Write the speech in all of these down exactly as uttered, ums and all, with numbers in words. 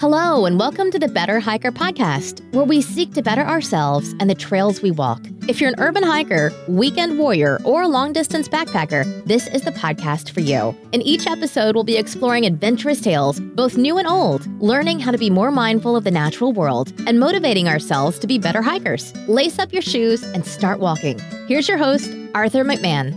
Hello, and welcome to the Better Hiker podcast, where we seek to better ourselves and the trails we walk. If you're an urban hiker, weekend warrior, or long-distance backpacker, this is the podcast for you. In each episode, we'll be exploring adventurous tales, both new and old, learning how to be more mindful of the natural world, and motivating ourselves to be better hikers. Lace up your shoes and start walking. Here's your host, Arthur McMahon.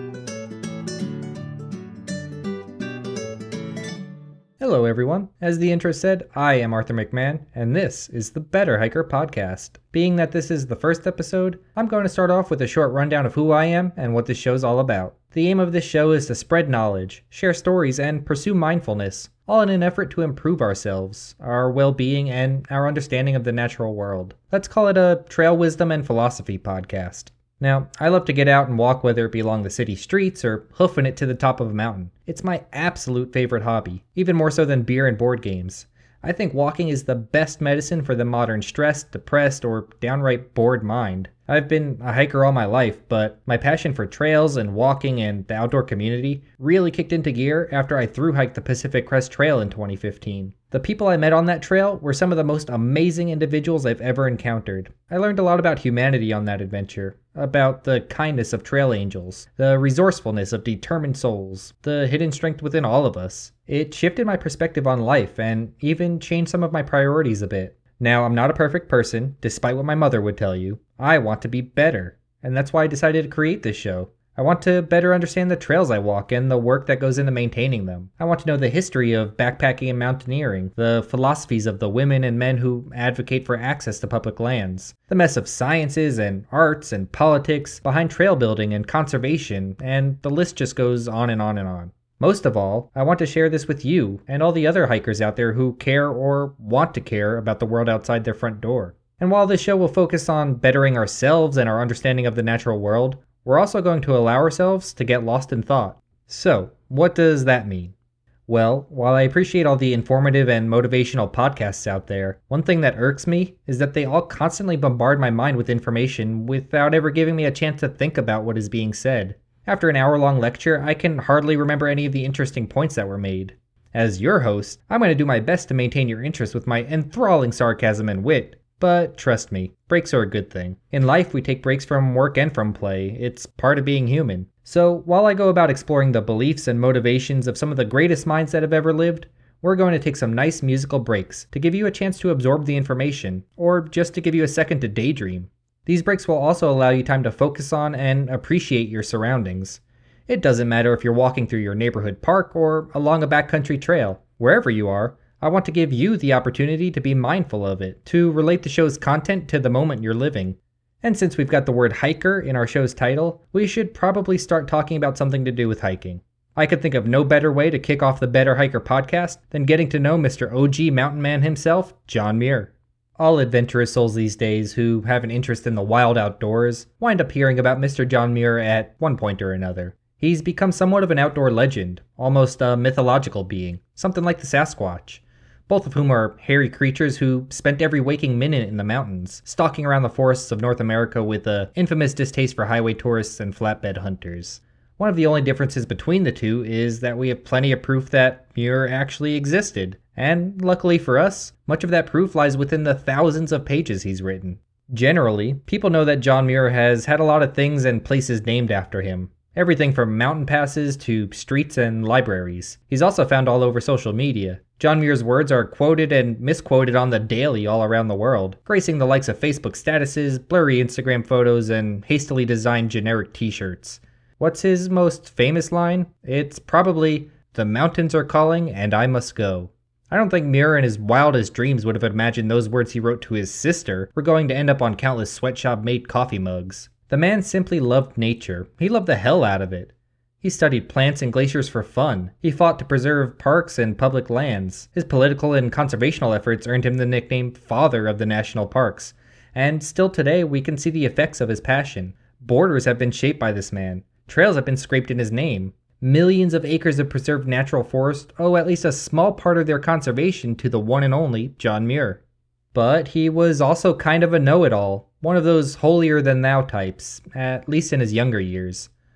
Hello everyone. As the intro said, I am Arthur McMahon, and this is the Better Hiker podcast. Being that this is the first episode, I'm going to start off with a short rundown of who I am and what this show's all about. The aim of this show is to spread knowledge, share stories, and pursue mindfulness, all in an effort to improve ourselves, our well-being, and our understanding of the natural world. Let's call it a trail wisdom and philosophy podcast. Now, I love to get out and walk, whether it be along the city streets or hoofing it to the top of a mountain. It's my absolute favorite hobby, even more so than beer and board games. I think walking is the best medicine for the modern stressed, depressed, or downright bored mind. I've been a hiker all my life, but my passion for trails and walking and the outdoor community really kicked into gear after I thru-hiked the Pacific Crest Trail in twenty fifteen. The people I met on that trail were some of the most amazing individuals I've ever encountered. I learned a lot about humanity on that adventure, about the kindness of trail angels, the resourcefulness of determined souls, the hidden strength within all of us. It shifted my perspective on life and even changed some of my priorities a bit. Now, I'm not a perfect person, despite what my mother would tell you. I want to be better, and that's why I decided to create this show. I want to better understand the trails I walk and the work that goes into maintaining them. I want to know the history of backpacking and mountaineering, the philosophies of the women and men who advocate for access to public lands, the mess of sciences and arts and politics behind trail building and conservation, and the list just goes on and on and on. Most of all, I want to share this with you and all the other hikers out there who care or want to care about the world outside their front door. And while this show will focus on bettering ourselves and our understanding of the natural world, we're also going to allow ourselves to get lost in thought. So, what does that mean? Well, while I appreciate all the informative and motivational podcasts out there, one thing that irks me is that they all constantly bombard my mind with information without ever giving me a chance to think about what is being said. After an hour-long lecture, I can hardly remember any of the interesting points that were made. As your host, I'm going to do my best to maintain your interest with my enthralling sarcasm and wit. But trust me, breaks are a good thing. In life, we take breaks from work and from play. It's part of being human. So while I go about exploring the beliefs and motivations of some of the greatest minds that have ever lived, we're going to take some nice musical breaks to give you a chance to absorb the information, or just to give you a second to daydream. These breaks will also allow you time to focus on and appreciate your surroundings. It doesn't matter if you're walking through your neighborhood park or along a backcountry trail. Wherever you are, I want to give you the opportunity to be mindful of it, to relate the show's content to the moment you're living. And since we've got the word hiker in our show's title, we should probably start talking about something to do with hiking. I could think of no better way to kick off the Better Hiker podcast than getting to know Mister O G mountain man himself, John Muir. All adventurous souls these days who have an interest in the wild outdoors wind up hearing about Mister John Muir at one point or another. He's become somewhat of an outdoor legend, almost a mythological being, something like the Sasquatch. Both of whom are hairy creatures who spent every waking minute in the mountains, stalking around the forests of North America with an infamous distaste for highway tourists and flatbed hunters. One of the only differences between the two is that we have plenty of proof that Muir actually existed, and luckily for us, much of that proof lies within the thousands of pages he's written. Generally, people know that John Muir has had a lot of things and places named after him. Everything from mountain passes to streets and libraries. He's also found all over social media. John Muir's words are quoted and misquoted on the daily all around the world, gracing the likes of Facebook statuses, blurry Instagram photos, and hastily designed generic t-shirts. What's his most famous line? It's probably, "The mountains are calling and I must go." I don't think Muir in his wildest dreams would have imagined those words he wrote to his sister were going to end up on countless sweatshop-made coffee mugs. The man simply loved nature. He loved the hell out of it. He studied plants and glaciers for fun. He fought to preserve parks and public lands. His political and conservational efforts earned him the nickname Father of the National Parks. And still today, we can see the effects of his passion. Borders have been shaped by this man. Trails have been scraped in his name. Millions of acres of preserved natural forest owe at least a small part of their conservation to the one and only John Muir. But he was also kind of a know-it-all, one of those holier-than-thou types, at least in his younger years.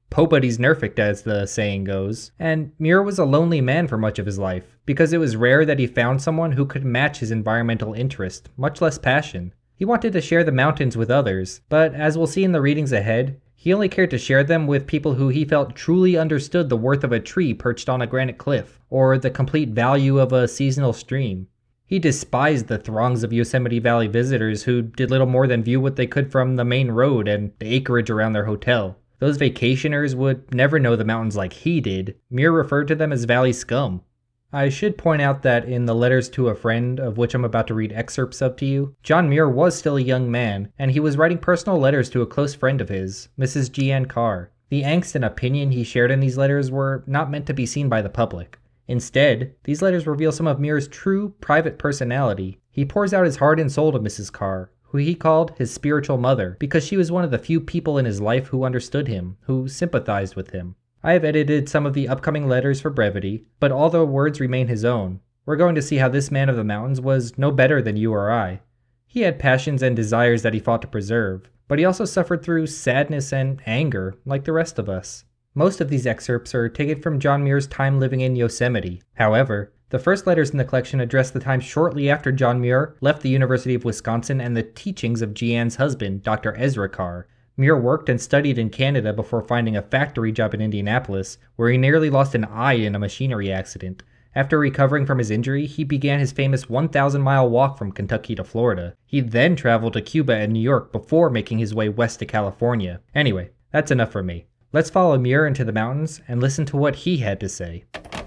Pobody's nerfect, as the saying goes, and Muir was a lonely man for much of his life, because it was rare that he found someone who could match his environmental interest, much less passion. He wanted to share the mountains with others, but as we'll see in the readings ahead, he only cared to share them with people who he felt truly understood the worth of a tree perched on a granite cliff, or the complete value of a seasonal stream. He despised the throngs of Yosemite Valley visitors who did little more than view what they could from the main road and the acreage around their hotel. Those vacationers would never know the mountains like he did. Muir referred to them as valley scum. I should point out that in the Letters to a Friend, of which I'm about to read excerpts of to you, John Muir was still a young man, and he was writing personal letters to a close friend of his, Missus G N Carr. The angst and opinion he shared in these letters were not meant to be seen by the public. Instead, these letters reveal some of Muir's true, private personality. He pours out his heart and soul to Missus Carr, who he called his spiritual mother, because she was one of the few people in his life who understood him, who sympathized with him. I have edited some of the upcoming letters for brevity, but all the words remain his own. We're going to see how this man of the mountains was no better than you or I. He had passions and desires that he fought to preserve, but he also suffered through sadness and anger, like the rest of us. Most of these excerpts are taken from John Muir's time living in Yosemite. However, the first letters in the collection address the time shortly after John Muir left the University of Wisconsin and the teachings of G N's husband, Doctor Ezra Carr. Muir worked and studied in Canada before finding a factory job in Indianapolis, where he nearly lost an eye in a machinery accident. After recovering from his injury, he began his famous one thousand mile walk from Kentucky to Florida. He then traveled to Cuba and New York before making his way west to California. Anyway, that's enough for me. Let's follow Muir into the mountains and listen to what he had to say.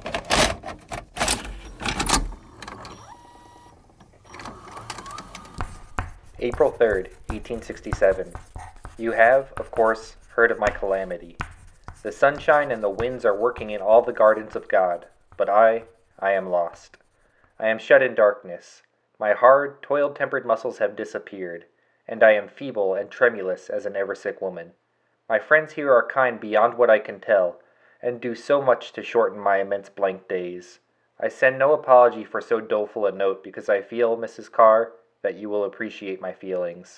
April third, eighteen sixty-seven. You have, of course, heard of my calamity. The sunshine and the winds are working in all the gardens of God, but I, I am lost. I am shut in darkness. My hard, toil-tempered muscles have disappeared, and I am feeble and tremulous as an ever-sick woman. My friends here are kind beyond what I can tell, and do so much to shorten my immense blank days. I send no apology for so doleful a note because I feel, Missus Carr, that you will appreciate my feelings.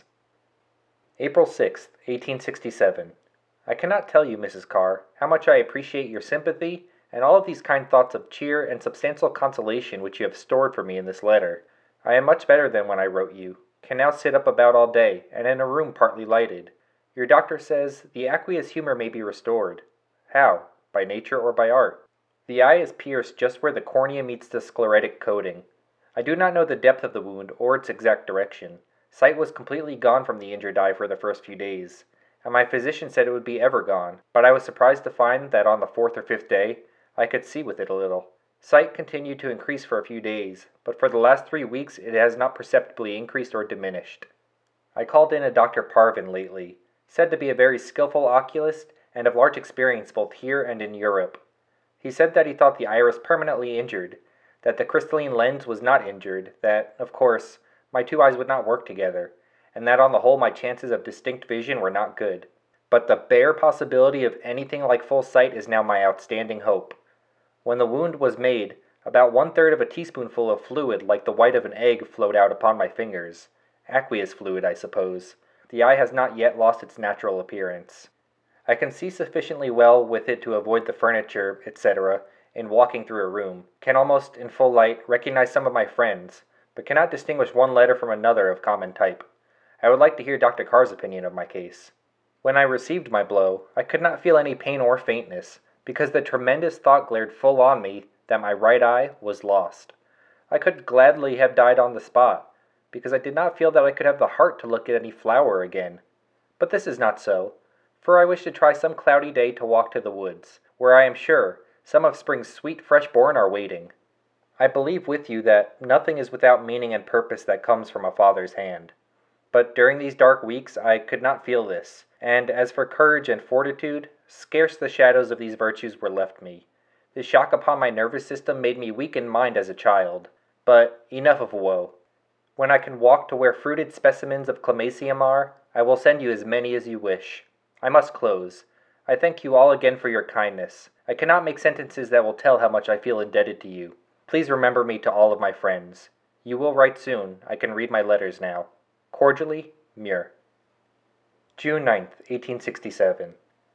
April sixth, eighteen sixty-seven. I cannot tell you, Missus Carr, how much I appreciate your sympathy and all of these kind thoughts of cheer and substantial consolation which you have stored for me in this letter. I am much better than when I wrote you, can now sit up about all day, and in a room partly lighted. Your doctor says the aqueous humor may be restored. How? By nature or by art? The eye is pierced just where the cornea meets the sclerotic coating. I do not know the depth of the wound or its exact direction. Sight was completely gone from the injured eye for the first few days, and my physician said it would be ever gone, but I was surprised to find that on the fourth or fifth day, I could see with it a little. Sight continued to increase for a few days, but for the last three weeks it has not perceptibly increased or diminished. I called in a Doctor Parvin lately, said to be a very skillful oculist and of large experience both here and in Europe. He said that he thought the iris permanently injured, that the crystalline lens was not injured, that, of course, my two eyes would not work together, and that on the whole my chances of distinct vision were not good. But the bare possibility of anything like full sight is now my outstanding hope. When the wound was made, about one-third of a teaspoonful of fluid like the white of an egg flowed out upon my fingers. Aqueous fluid, I suppose. The eye has not yet lost its natural appearance. I can see sufficiently well with it to avoid the furniture, et cetera, in walking through a room, can almost, in full light, recognize some of my friends, but cannot distinguish one letter from another of common type. I would like to hear Doctor Carr's opinion of my case. When I received my blow, I could not feel any pain or faintness, because the tremendous thought glared full on me that my right eye was lost. I could gladly have died on the spot, because I did not feel that I could have the heart to look at any flower again. But this is not so, for I wish to try some cloudy day to walk to the woods, where I am sure some of spring's sweet fresh born are waiting. I believe with you that nothing is without meaning and purpose that comes from a Father's hand. But during these dark weeks I could not feel this, and as for courage and fortitude, scarce the shadows of these virtues were left me. The shock upon my nervous system made me weak in mind as a child. But enough of woe. When I can walk to where fruited specimens of Clemacium are, I will send you as many as you wish. I must close. I thank you all again for your kindness. I cannot make sentences that will tell how much I feel indebted to you. Please remember me to all of my friends. You will write soon. I can read my letters now. Cordially, Muir. June ninth, eighteen sixty-seven.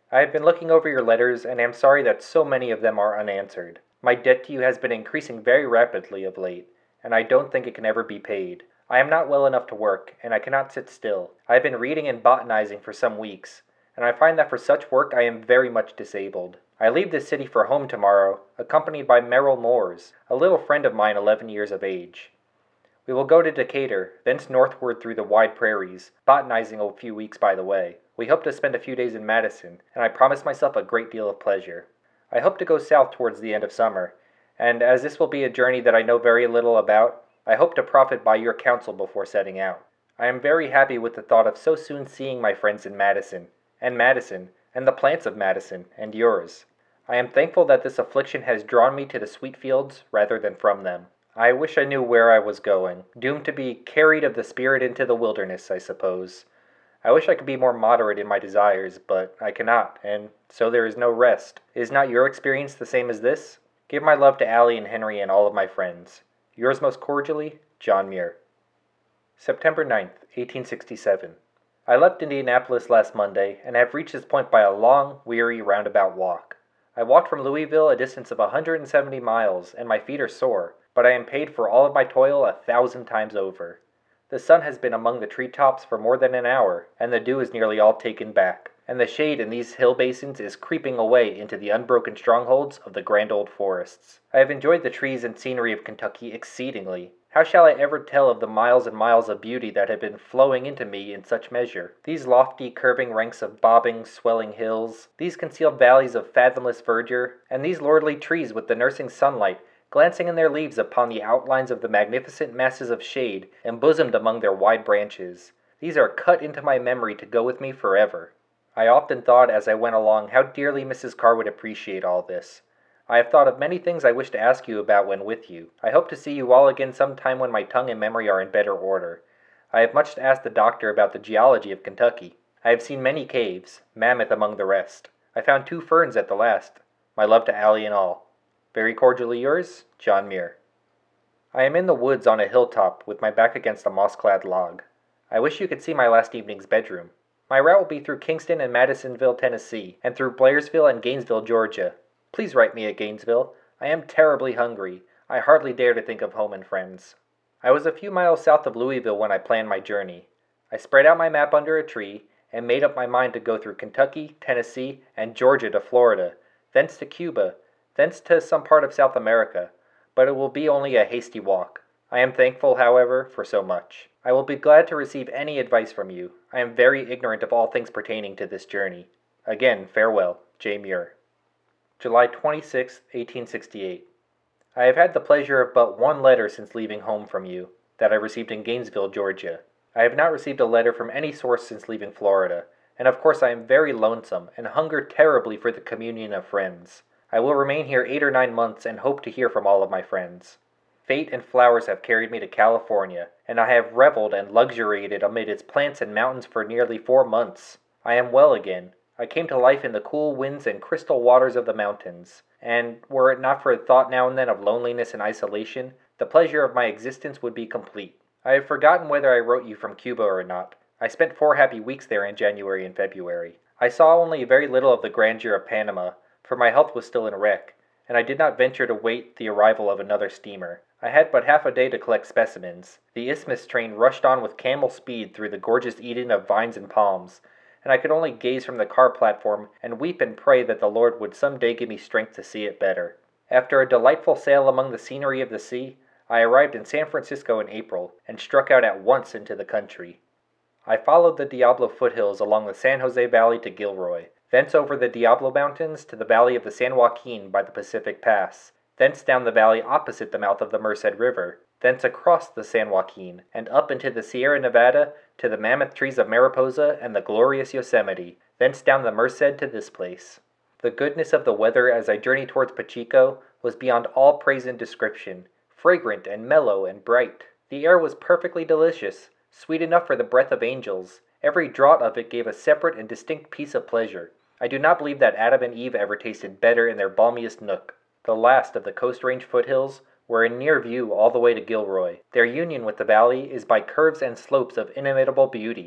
I have been looking over your letters and am sorry that so many of them are unanswered. My debt to you has been increasing very rapidly of late, and I don't think it can ever be paid. I am not well enough to work, and I cannot sit still. I have been reading and botanizing for some weeks, and I find that for such work I am very much disabled. I leave this city for home tomorrow, accompanied by Merrill Moores, a little friend of mine eleven years of age. We will go to Decatur, thence northward through the wide prairies, botanizing a few weeks by the way. We hope to spend a few days in Madison, and I promise myself a great deal of pleasure. I hope to go south towards the end of summer, and as this will be a journey that I know very little about, I hope to profit by your counsel before setting out. I am very happy with the thought of so soon seeing my friends in Madison, and Madison, and the plants of Madison, and yours. I am thankful that this affliction has drawn me to the sweet fields rather than from them. I wish I knew where I was going, doomed to be carried of the spirit into the wilderness, I suppose. I wish I could be more moderate in my desires, but I cannot, and so there is no rest. Is not your experience the same as this? Give my love to Allie and Henry and all of my friends. Yours most cordially, John Muir. September ninth, eighteen sixty-seven. I left Indianapolis last Monday, and have reached this point by a long, weary, roundabout walk. I walked from Louisville a distance of one hundred seventy miles, and my feet are sore, but I am paid for all of my toil a thousand times over. The sun has been among the treetops for more than an hour, and the dew is nearly all taken back, and the shade in these hill basins is creeping away into the unbroken strongholds of the grand old forests. I have enjoyed the trees and scenery of Kentucky exceedingly. How shall I ever tell of the miles and miles of beauty that have been flowing into me in such measure? These lofty, curving ranks of bobbing, swelling hills, these concealed valleys of fathomless verdure, and these lordly trees with the nursing sunlight glancing in their leaves upon the outlines of the magnificent masses of shade embosomed among their wide branches. These are cut into my memory to go with me forever. I often thought as I went along how dearly Missus Carr would appreciate all this. I have thought of many things I wish to ask you about when with you. I hope to see you all again some time when my tongue and memory are in better order. I have much to ask the doctor about the geology of Kentucky. I have seen many caves, Mammoth among the rest. I found two ferns at the last. My love to Allie and all. Very cordially yours, John Muir. I am in the woods on a hilltop with my back against a moss-clad log. I wish you could see my last evening's bedroom. My route will be through Kingston and Madisonville, Tennessee, and through Blairsville and Gainesville, Georgia. Please write me at Gainesville. I am terribly hungry. I hardly dare to think of home and friends. I was a few miles south of Louisville when I planned my journey. I spread out my map under a tree and made up my mind to go through Kentucky, Tennessee, and Georgia to Florida, thence to Cuba, thence to some part of South America, but it will be only a hasty walk. I am thankful, however, for so much. I will be glad to receive any advice from you. I am very ignorant of all things pertaining to this journey. Again, farewell, J. Muir. July twenty-sixth, eighteen sixty-eight. I have had the pleasure of but one letter since leaving home from you, that I received in Gainesville, Georgia. I have not received a letter from any source since leaving Florida, and of course I am very lonesome, and hunger terribly for the communion of friends. I will remain here eight or nine months and hope to hear from all of my friends. Fate and flowers have carried me to California, and I have reveled and luxuriated amid its plants and mountains for nearly four months. I am well again. I came to life in the cool winds and crystal waters of the mountains, and were it not for a thought now and then of loneliness and isolation, the pleasure of my existence would be complete. I have forgotten whether I wrote you from Cuba or not. I spent four happy weeks there in January and February. I saw only very little of the grandeur of Panama, for my health was still in wreck, and I did not venture to wait the arrival of another steamer. I had but half a day to collect specimens. The Isthmus train rushed on with camel speed through the gorgeous Eden of vines and palms, and I could only gaze from the car platform and weep and pray that the Lord would some day give me strength to see it better. After a delightful sail among the scenery of the sea, I arrived in San Francisco in April, and struck out at once into the country. I followed the Diablo foothills along the San Jose Valley to Gilroy, thence over the Diablo Mountains to the valley of the San Joaquin by the Pacific Pass, thence down the valley opposite the mouth of the Merced River, thence across the San Joaquin, and up into the Sierra Nevada to the mammoth trees of Mariposa and the glorious Yosemite, thence down the Merced to this place. The goodness of the weather as I journeyed towards Pacheco was beyond all praise and description, fragrant and mellow and bright. The air was perfectly delicious, sweet enough for the breath of angels. Every draught of it gave a separate and distinct piece of pleasure. I do not believe that Adam and Eve ever tasted better in their balmiest nook. The last of the Coast Range foothills were in near view all the way to Gilroy. Their union with the valley is by curves and slopes of inimitable beauty,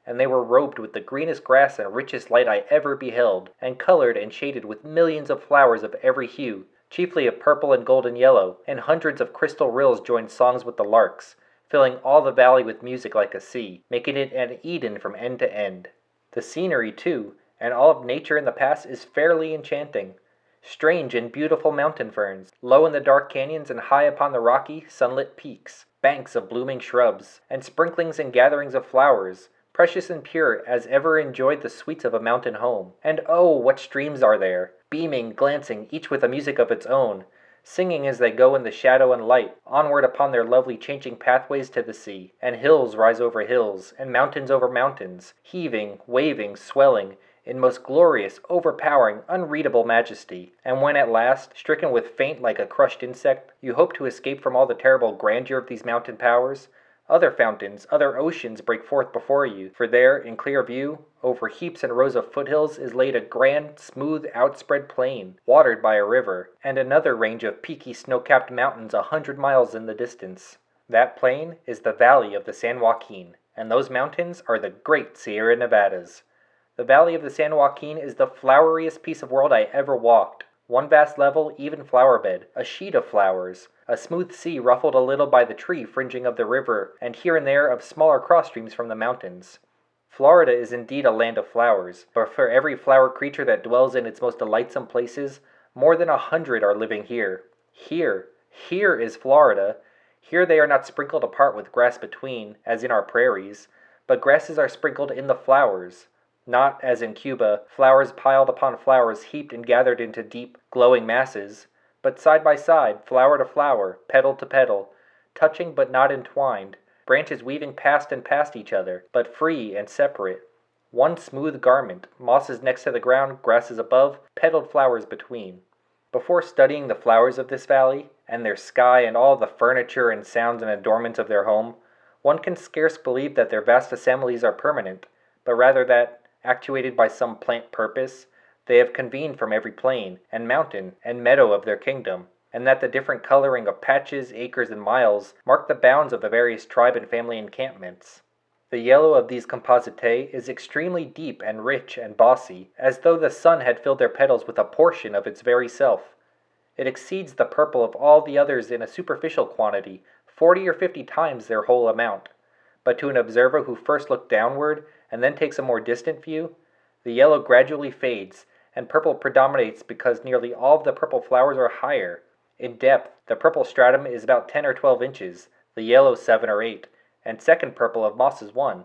and they were robed with the greenest grass and richest light I ever beheld, and colored and shaded with millions of flowers of every hue, chiefly of purple and golden yellow, and hundreds of crystal rills joined songs with the larks, filling all the valley with music like a sea, making it an Eden from end to end. The scenery, too, and all of nature in the pass is fairly enchanting. Strange and beautiful mountain ferns, low in the dark canyons and high upon the rocky, sunlit peaks, banks of blooming shrubs, and sprinklings and gatherings of flowers, precious and pure as ever enjoyed the sweets of a mountain home. And oh, what streams are there, beaming, glancing, each with a music of its own, singing as they go in the shadow and light, onward upon their lovely changing pathways to the sea. And hills rise over hills, and mountains over mountains, heaving, waving, swelling, in most glorious, overpowering, unreadable majesty. And when at last, stricken with faint like a crushed insect, you hope to escape from all the terrible grandeur of these mountain powers, other fountains, other oceans break forth before you, for there, in clear view, over heaps and rows of foothills is laid a grand, smooth, outspread plain, watered by a river, and another range of peaky snow-capped mountains a hundred miles in the distance. That plain is the valley of the San Joaquin, and those mountains are the great Sierra Nevadas. The valley of the San Joaquin is the floweriest piece of world I ever walked. One vast level, even flower bed, a sheet of flowers, a smooth sea ruffled a little by the tree fringing of the river, and here and there of smaller cross streams from the mountains. Florida is indeed a land of flowers, but for every flower creature that dwells in its most delightsome places, more than a hundred are living here. Here, here is Florida. Here they are not sprinkled apart with grass between, as in our prairies, but grasses are sprinkled in the flowers. Not, as in Cuba, flowers piled upon flowers heaped and gathered into deep, glowing masses, but side by side, flower to flower, petal to petal, touching but not entwined, branches weaving past and past each other, but free and separate. One smooth garment, mosses next to the ground, grasses above, petaled flowers between. Before studying the flowers of this valley, and their sky and all the furniture and sounds and adornments of their home, one can scarce believe that their vast assemblies are permanent, but rather that, actuated by some plant purpose, they have convened from every plain, and mountain, and meadow of their kingdom, and that the different coloring of patches, acres, and miles mark the bounds of the various tribe and family encampments. The yellow of these compositae is extremely deep and rich and bossy, as though the sun had filled their petals with a portion of its very self. It exceeds the purple of all the others in a superficial quantity, forty or fifty times their whole amount. But to an observer who first looks downward, and then takes a more distant view, the yellow gradually fades, and purple predominates because nearly all of the purple flowers are higher. In depth, the purple stratum is about ten or twelve inches, the yellow seven or eight, and second purple of moss is one.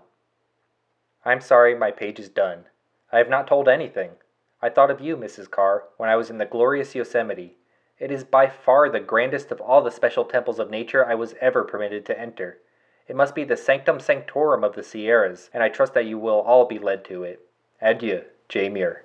I'm sorry, my page is done. I have not told anything. I thought of you, Missus Carr, when I was in the glorious Yosemite. It is by far the grandest of all the special temples of nature I was ever permitted to enter. It must be the sanctum sanctorum of the Sierras, and I trust that you will all be led to it. Adieu, J. Muir.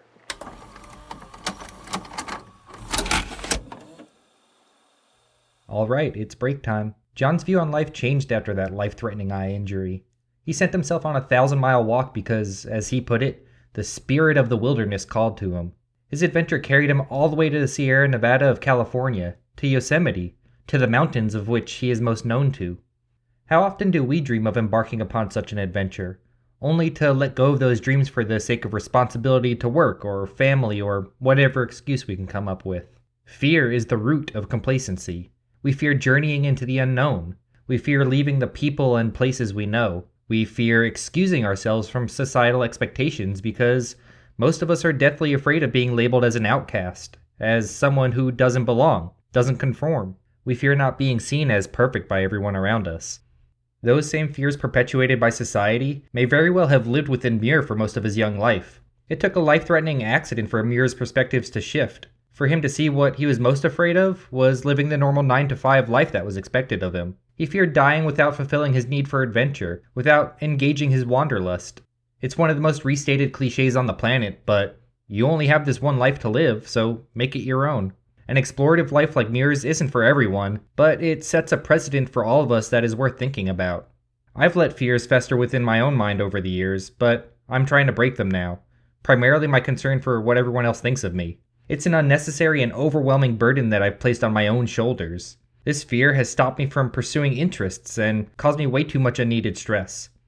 All right, it's break time. John's view on life changed after that life-threatening eye injury. He sent himself on a thousand-mile walk because, as he put it, the spirit of the wilderness called to him. His adventure carried him all the way to the Sierra Nevada of California, to Yosemite, to the mountains of which he is most known to. How often do we dream of embarking upon such an adventure, only to let go of those dreams for the sake of responsibility to work or family or whatever excuse we can come up with? Fear is the root of complacency. We fear journeying into the unknown. We fear leaving the people and places we know. We fear excusing ourselves from societal expectations because most of us are deathly afraid of being labeled as an outcast, as someone who doesn't belong, doesn't conform. We fear not being seen as perfect by everyone around us. Those same fears perpetuated by society may very well have lived within Muir for most of his young life. It took a life-threatening accident for Muir's perspectives to shift. For him to see what he was most afraid of was living the normal nine to five life that was expected of him. He feared dying without fulfilling his need for adventure, without engaging his wanderlust. It's one of the most restated cliches on the planet, but you only have this one life to live, so make it your own. An explorative life like Muir's isn't for everyone, but it sets a precedent for all of us that is worth thinking about. I've let fears fester within my own mind over the years, but I'm trying to break them now. Primarily my concern for what everyone else thinks of me. It's an unnecessary and overwhelming burden that I've placed on my own shoulders. This fear has stopped me from pursuing interests and caused me way too much unneeded stress.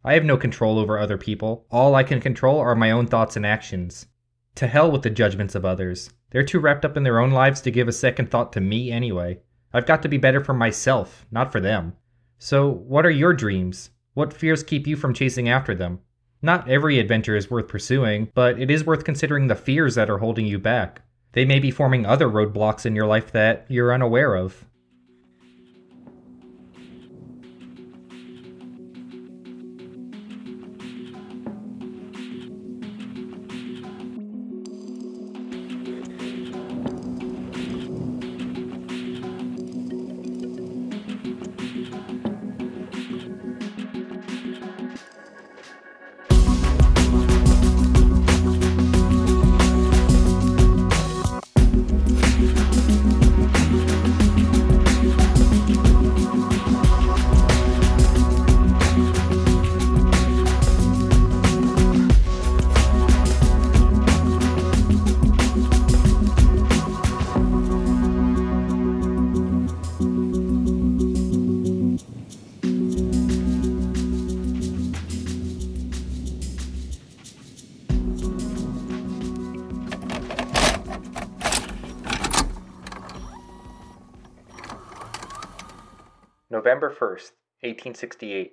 I have no control over other people. All I can control are my own thoughts and actions. To hell with the judgments of others. They're too wrapped up in their own lives to give a second thought to me anyway. I've got to be better for myself, not for them. So, what are your dreams? What fears keep you from chasing after them? Not every adventure is worth pursuing, but it is worth considering the fears that are holding you back. They may be forming other roadblocks in your life that you're unaware of. November first, eighteen sixty-eight.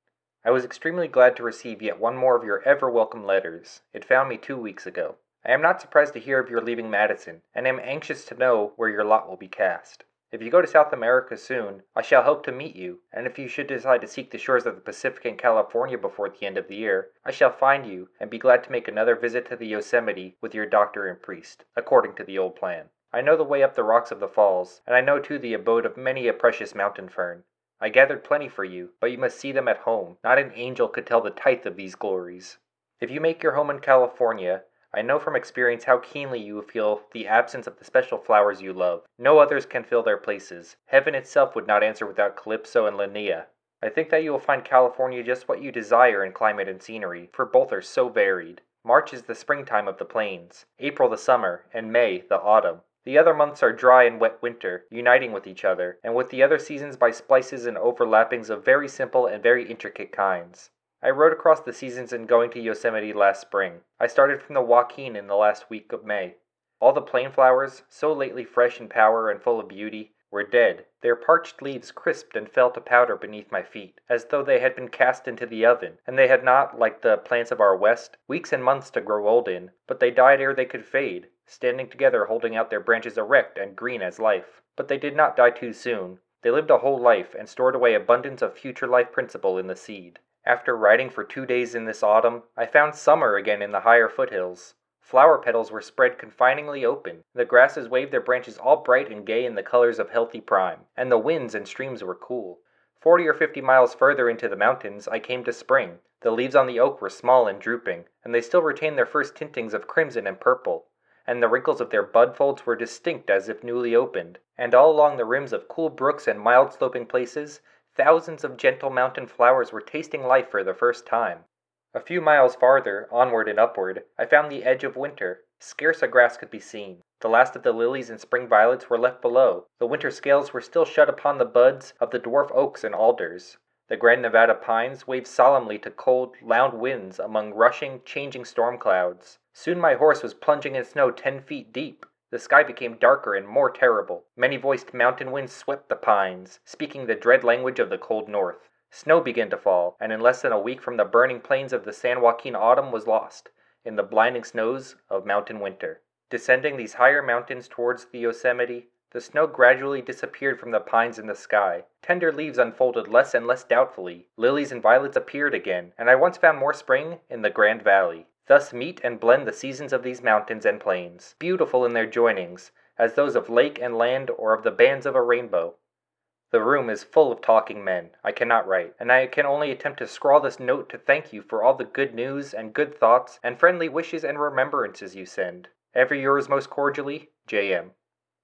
I was extremely glad to receive yet one more of your ever-welcome letters. It found me two weeks ago. I am not surprised to hear of your leaving Madison, and am anxious to know where your lot will be cast. If you go to South America soon, I shall hope to meet you, and if you should decide to seek the shores of the Pacific and California before the end of the year, I shall find you, and be glad to make another visit to the Yosemite with your doctor and priest, according to the old plan. I know the way up the rocks of the falls, and I know too the abode of many a precious mountain fern. I gathered plenty for you, but you must see them at home. Not an angel could tell the tithe of these glories. If you make your home in California, I know from experience how keenly you feel the absence of the special flowers you love. No others can fill their places. Heaven itself would not answer without Calypso and Linnea. I think that you will find California just what you desire in climate and scenery, for both are so varied. March is the springtime of the plains, April the summer, and May the autumn. The other months are dry and wet winter, uniting with each other, and with the other seasons by splices and overlappings of very simple and very intricate kinds. I rode across the seasons in going to Yosemite last spring. I started from the Joaquin in the last week of May. All the plain flowers, so lately fresh in power and full of beauty, were dead. Their parched leaves crisped and fell to powder beneath my feet, as though they had been cast into the oven, and they had not, like the plants of our West, weeks and months to grow old in, but they died ere they could fade, standing together holding out their branches erect and green as life. But they did not die too soon. They lived a whole life, and stored away abundance of future life principle in the seed. After riding for two days in this autumn, I found summer again in the higher foothills. Flower petals were spread confiningly open, the grasses waved their branches all bright and gay in the colors of healthy prime, and the winds and streams were cool. Forty or fifty miles further into the mountains, I came to spring. The leaves on the oak were small and drooping, and they still retained their first tintings of crimson and purple, and the wrinkles of their bud folds were distinct as if newly opened, and all along the rims of cool brooks and mild-sloping places, thousands of gentle mountain flowers were tasting life for the first time. A few miles farther, onward and upward, I found the edge of winter. Scarce a grass could be seen. The last of the lilies and spring violets were left below. The winter scales were still shut upon the buds of the dwarf oaks and alders. The Grand Nevada pines waved solemnly to cold, loud winds among rushing, changing storm clouds. Soon my horse was plunging in snow ten feet deep. The sky became darker and more terrible. Many-voiced mountain winds swept the pines, speaking the dread language of the cold north. Snow began to fall, and in less than a week from the burning plains of the San Joaquin autumn was lost in the blinding snows of mountain winter. Descending these higher mountains towards the Yosemite, the snow gradually disappeared from the pines in the sky. Tender leaves unfolded less and less doubtfully. Lilies and violets appeared again, and I once found more spring in the Grand Valley. Thus meet and blend the seasons of these mountains and plains, beautiful in their joinings, as those of lake and land or of the bands of a rainbow. The room is full of talking men. I cannot write, and I can only attempt to scrawl this note to thank you for all the good news and good thoughts and friendly wishes and remembrances you send. Ever yours most cordially, J M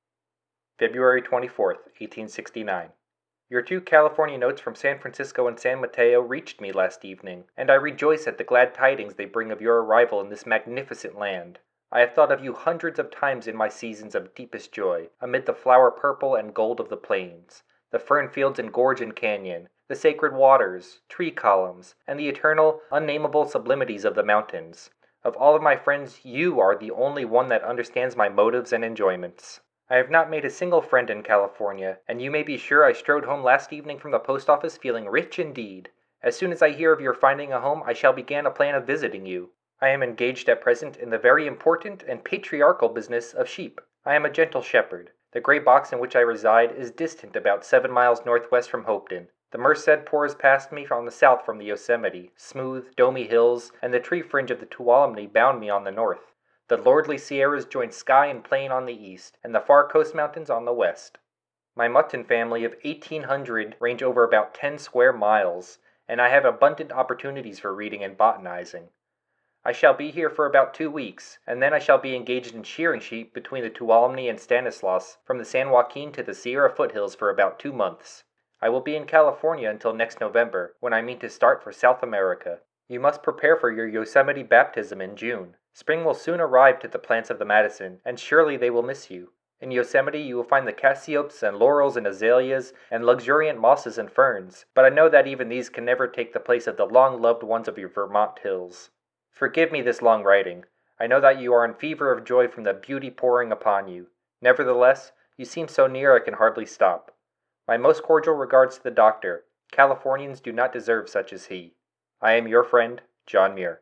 February twenty-fourth, eighteen sixty-nine. Your two California notes from San Francisco and San Mateo reached me last evening, and I rejoice at the glad tidings they bring of your arrival in this magnificent land. I have thought of you hundreds of times in my seasons of deepest joy, amid the flower purple and gold of the plains, the fern fields and gorge and canyon, the sacred waters, tree columns, and the eternal, unnameable sublimities of the mountains. Of all of my friends, you are the only one that understands my motives and enjoyments. I have not made a single friend in California, and you may be sure I strode home last evening from the post office feeling rich indeed. As soon as I hear of your finding a home, I shall begin a plan of visiting you. I am engaged at present in the very important and patriarchal business of sheep. I am a gentle shepherd. The gray box in which I reside is distant about seven miles northwest from Hopeton. The Merced pours past me on the south from the Yosemite. Smooth, domy hills and the tree fringe of the Tuolumne bound me on the north. The lordly Sierras join sky and plain on the east, and the far coast mountains on the west. My mutton family of eighteen hundred range over about ten square miles, and I have abundant opportunities for reading and botanizing. I shall be here for about two weeks, and then I shall be engaged in shearing sheep between the Tuolumne and Stanislaus, from the San Joaquin to the Sierra foothills for about two months. I will be in California until next November, when I mean to start for South America. You must prepare for your Yosemite baptism in June. Spring will soon arrive to the plants of the Madison, and surely they will miss you. In Yosemite you will find the casiopes and laurels and azaleas and luxuriant mosses and ferns, but I know that even these can never take the place of the long-loved ones of your Vermont hills. Forgive me this long writing. I know that you are in fever of joy from the beauty pouring upon you. Nevertheless, you seem so near I can hardly stop. My most cordial regards to the doctor. Californians do not deserve such as he. I am your friend, John Muir.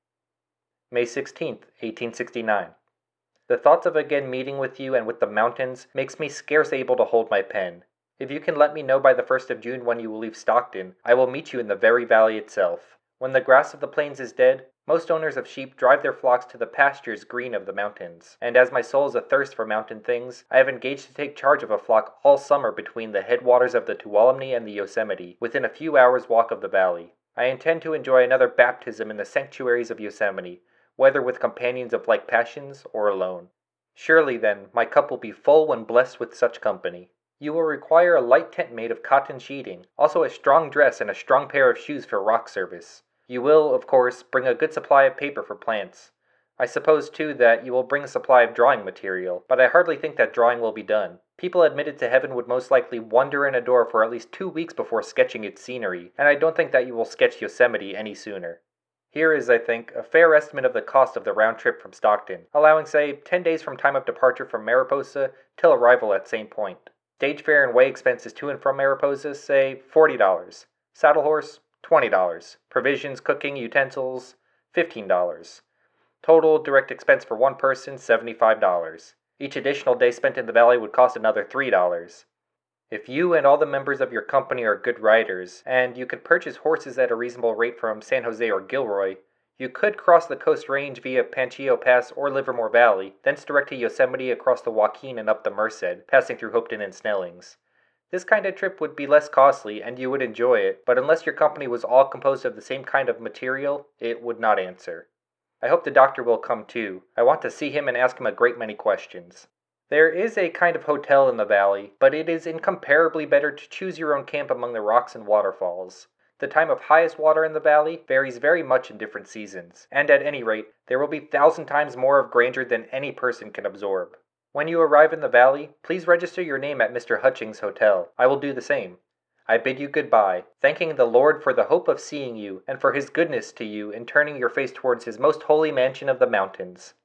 May sixteenth, eighteen sixty-nine. The thoughts of again meeting with you and with the mountains makes me scarce able to hold my pen. If you can let me know by the first of June when you will leave Stockton, I will meet you in the very valley itself. When the grass of the plains is dead, most owners of sheep drive their flocks to the pastures green of the mountains, and as my soul is athirst for mountain things, I have engaged to take charge of a flock all summer between the headwaters of the Tuolumne and the Yosemite, within a few hours' walk of the valley. I intend to enjoy another baptism in the sanctuaries of Yosemite, whether with companions of like passions or alone. Surely, then, my cup will be full when blessed with such company. You will require a light tent made of cotton sheeting, also a strong dress and a strong pair of shoes for rock service. You will, of course, bring a good supply of paper for plants. I suppose, too, that you will bring a supply of drawing material, but I hardly think that drawing will be done. People admitted to heaven would most likely wonder and adore for at least two weeks before sketching its scenery, and I don't think that you will sketch Yosemite any sooner. Here is, I think, a fair estimate of the cost of the round trip from Stockton, allowing, say, ten days from time of departure from Mariposa till arrival at Same Point. Stage fare and way expenses to and from Mariposa, say, forty dollars. Saddle horse, twenty dollars. Provisions, cooking, utensils, fifteen dollars. Total direct expense for one person, seventy-five dollars. Each additional day spent in the valley would cost another three dollars. If you and all the members of your company are good riders, and you could purchase horses at a reasonable rate from San Jose or Gilroy, you could cross the Coast Range via Panchillo Pass or Livermore Valley, thence direct to Yosemite across the Joaquin and up the Merced, passing through Hopeton and Snellings. This kind of trip would be less costly, and you would enjoy it, but unless your company was all composed of the same kind of material, it would not answer. I hope the doctor will come too. I want to see him and ask him a great many questions. There is a kind of hotel in the valley, but it is incomparably better to choose your own camp among the rocks and waterfalls. The time of highest water in the valley varies very much in different seasons, and at any rate, there will be thousand times more of grandeur than any person can absorb. When you arrive in the valley, please register your name at Mister Hutchings' hotel. I will do the same. I bid you goodbye, thanking the Lord for the hope of seeing you, and for his goodness to you in turning your face towards his most holy mansion of the mountains.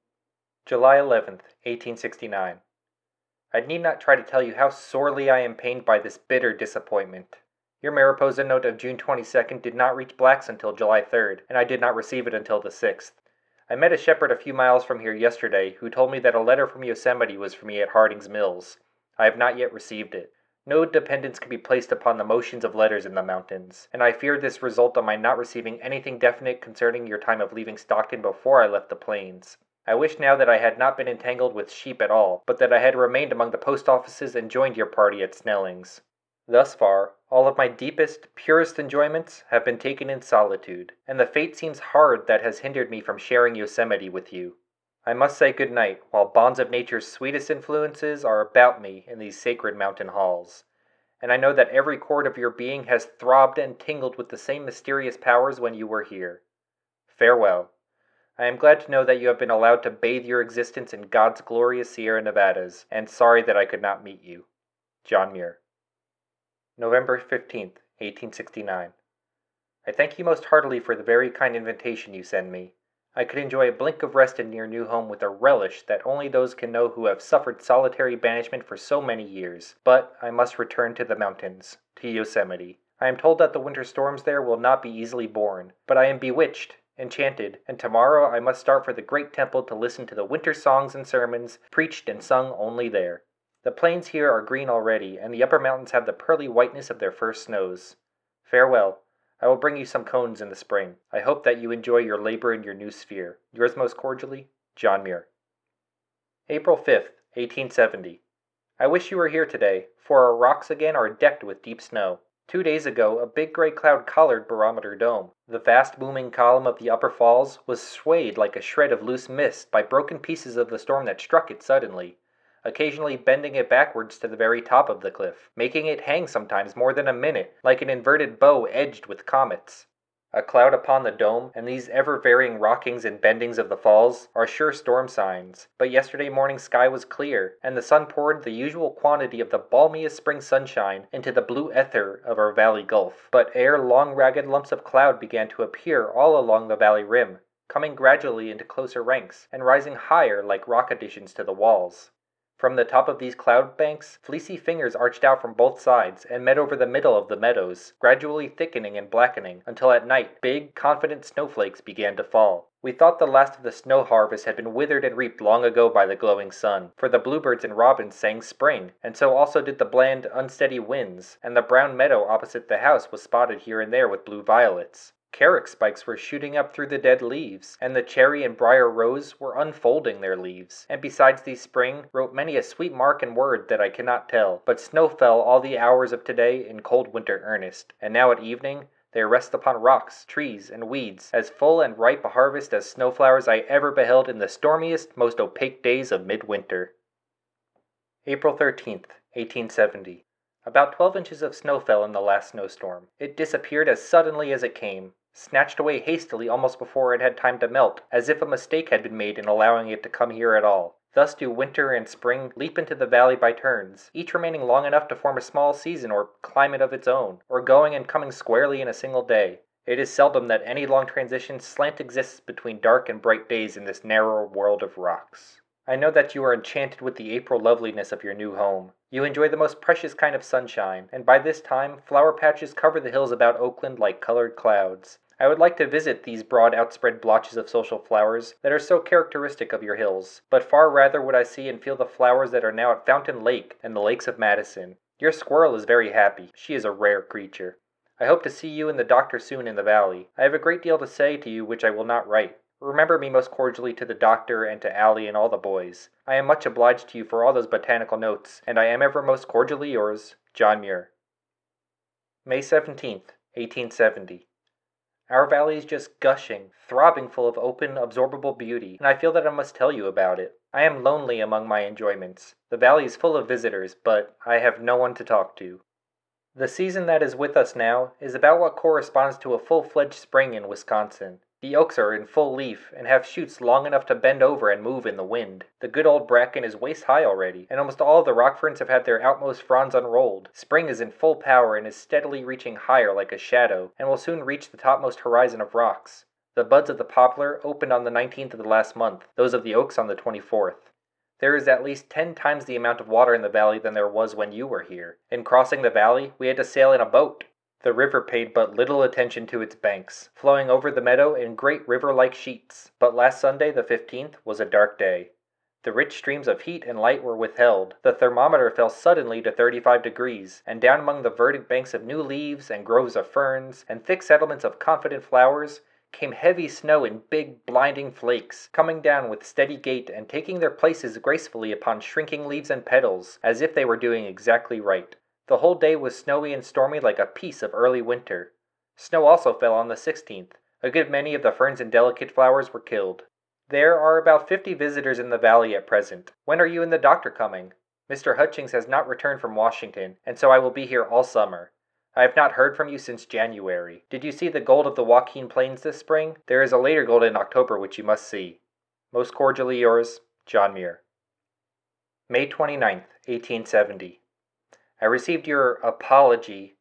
July eleventh, eighteen sixty-nine. I need not try to tell you how sorely I am pained by this bitter disappointment. Your Mariposa note of June twenty-second did not reach Black's until July third, and I did not receive it until the sixth. I met a shepherd a few miles from here yesterday who told me that a letter from Yosemite was for me at Harding's Mills. I have not yet received it. No dependence can be placed upon the motions of letters in the mountains, and I fear this result on my not receiving anything definite concerning your time of leaving Stockton before I left the plains. I wish now that I had not been entangled with sheep at all, but that I had remained among the post offices and joined your party at Snellings. Thus far, all of my deepest, purest enjoyments have been taken in solitude, and the fate seems hard that has hindered me from sharing Yosemite with you. I must say good night, while bonds of nature's sweetest influences are about me in these sacred mountain halls. And I know that every chord of your being has throbbed and tingled with the same mysterious powers when you were here. Farewell. I am glad to know that you have been allowed to bathe your existence in God's glorious Sierra Nevadas, and sorry that I could not meet you. John Muir. November fifteenth, eighteen sixty-nine. I thank you most heartily for the very kind invitation you send me. I could enjoy a blink of rest in your new home with a relish that only those can know who have suffered solitary banishment for so many years. But I must return to the mountains, to Yosemite. I am told that the winter storms there will not be easily borne, but I am bewitched, enchanted, and tomorrow I must start for the great temple to listen to the winter songs and sermons preached and sung only there. The plains here are green already, and the upper mountains have the pearly whiteness of their first snows. Farewell. I will bring you some cones in the spring. I hope that you enjoy your labor in your new sphere. Yours most cordially, John Muir. April fifth, eighteen seventy. I wish you were here today, for our rocks again are decked with deep snow. Two days ago, a big gray cloud collared Barometer Dome. The vast booming column of the upper falls was swayed like a shred of loose mist by broken pieces of the storm that struck it suddenly, occasionally bending it backwards to the very top of the cliff, making it hang sometimes more than a minute, like an inverted bow edged with comets. A cloud upon the dome, and these ever-varying rockings and bendings of the falls, are sure storm signs, but yesterday morning's sky was clear, and the sun poured the usual quantity of the balmiest spring sunshine into the blue ether of our valley gulf. But ere long ragged lumps of cloud began to appear all along the valley rim, coming gradually into closer ranks, and rising higher like rock additions to the walls. From the top of these cloud banks, fleecy fingers arched out from both sides and met over the middle of the meadows, gradually thickening and blackening, until at night big, confident snowflakes began to fall. We thought the last of the snow harvest had been withered and reaped long ago by the glowing sun, for the bluebirds and robins sang spring, and so also did the bland, unsteady winds, and the brown meadow opposite the house was spotted here and there with blue violets. Carrick spikes were shooting up through the dead leaves, and the cherry and briar rose were unfolding their leaves, and besides these spring wrote many a sweet mark and word that I cannot tell, but snow fell all the hours of today in cold winter earnest, and now at evening there rests upon rocks, trees, and weeds as full and ripe a harvest as snowflowers I ever beheld in the stormiest, most opaque days of midwinter. April thirteenth, eighteen seventy. About twelve inches of snow fell in the last snowstorm. It disappeared as suddenly as it came, snatched away hastily almost before it had time to melt, as if a mistake had been made in allowing it to come here at all. Thus do winter and spring leap into the valley by turns, each remaining long enough to form a small season or climate of its own, or going and coming squarely in a single day. It is seldom that any long transition slant exists between dark and bright days in this narrow world of rocks. I know that you are enchanted with the April loveliness of your new home. You enjoy the most precious kind of sunshine, and by this time flower patches cover the hills about Oakland like colored clouds. I would like to visit these broad outspread blotches of social flowers that are so characteristic of your hills, but far rather would I see and feel the flowers that are now at Fountain Lake and the lakes of Madison. Your squirrel is very happy. She is a rare creature. I hope to see you and the doctor soon in the valley. I have a great deal to say to you which I will not write. Remember me most cordially to the doctor and to Allie and all the boys. I am much obliged to you for all those botanical notes, and I am ever most cordially yours, John Muir. May seventeenth, eighteen seventy. Our valley is just gushing, throbbing full of open, absorbable beauty, and I feel that I must tell you about it. I am lonely among my enjoyments. The valley is full of visitors, but I have no one to talk to. The season that is with us now is about what corresponds to a full-fledged spring in Wisconsin. The oaks are in full leaf, and have shoots long enough to bend over and move in the wind. The good old bracken is waist-high already, and almost all of the rock ferns have had their outmost fronds unrolled. Spring is in full power and is steadily reaching higher like a shadow, and will soon reach the topmost horizon of rocks. The buds of the poplar opened on the nineteenth of the last month, those of the oaks on the twenty-fourth. There is at least ten times the amount of water in the valley than there was when you were here. In crossing the valley, we had to sail in a boat. The river paid but little attention to its banks, flowing over the meadow in great river-like sheets. But last Sunday, the fifteenth, was a dark day. The rich streams of heat and light were withheld. The thermometer fell suddenly to thirty-five degrees, and down among the verdant banks of new leaves and groves of ferns and thick settlements of confident flowers came heavy snow in big, blinding flakes, coming down with steady gait and taking their places gracefully upon shrinking leaves and petals, as if they were doing exactly right. The whole day was snowy and stormy like a piece of early winter. Snow also fell on the sixteenth. A good many of the ferns and delicate flowers were killed. There are about fifty visitors in the valley at present. When are you and the doctor coming? Mister Hutchings has not returned from Washington, and so I will be here all summer. I have not heard from you since January. Did you see the gold of the Joaquin Plains this spring? There is a later gold in October which you must see. Most cordially yours, John Muir. May twenty-ninth, eighteen seventy. I received your apology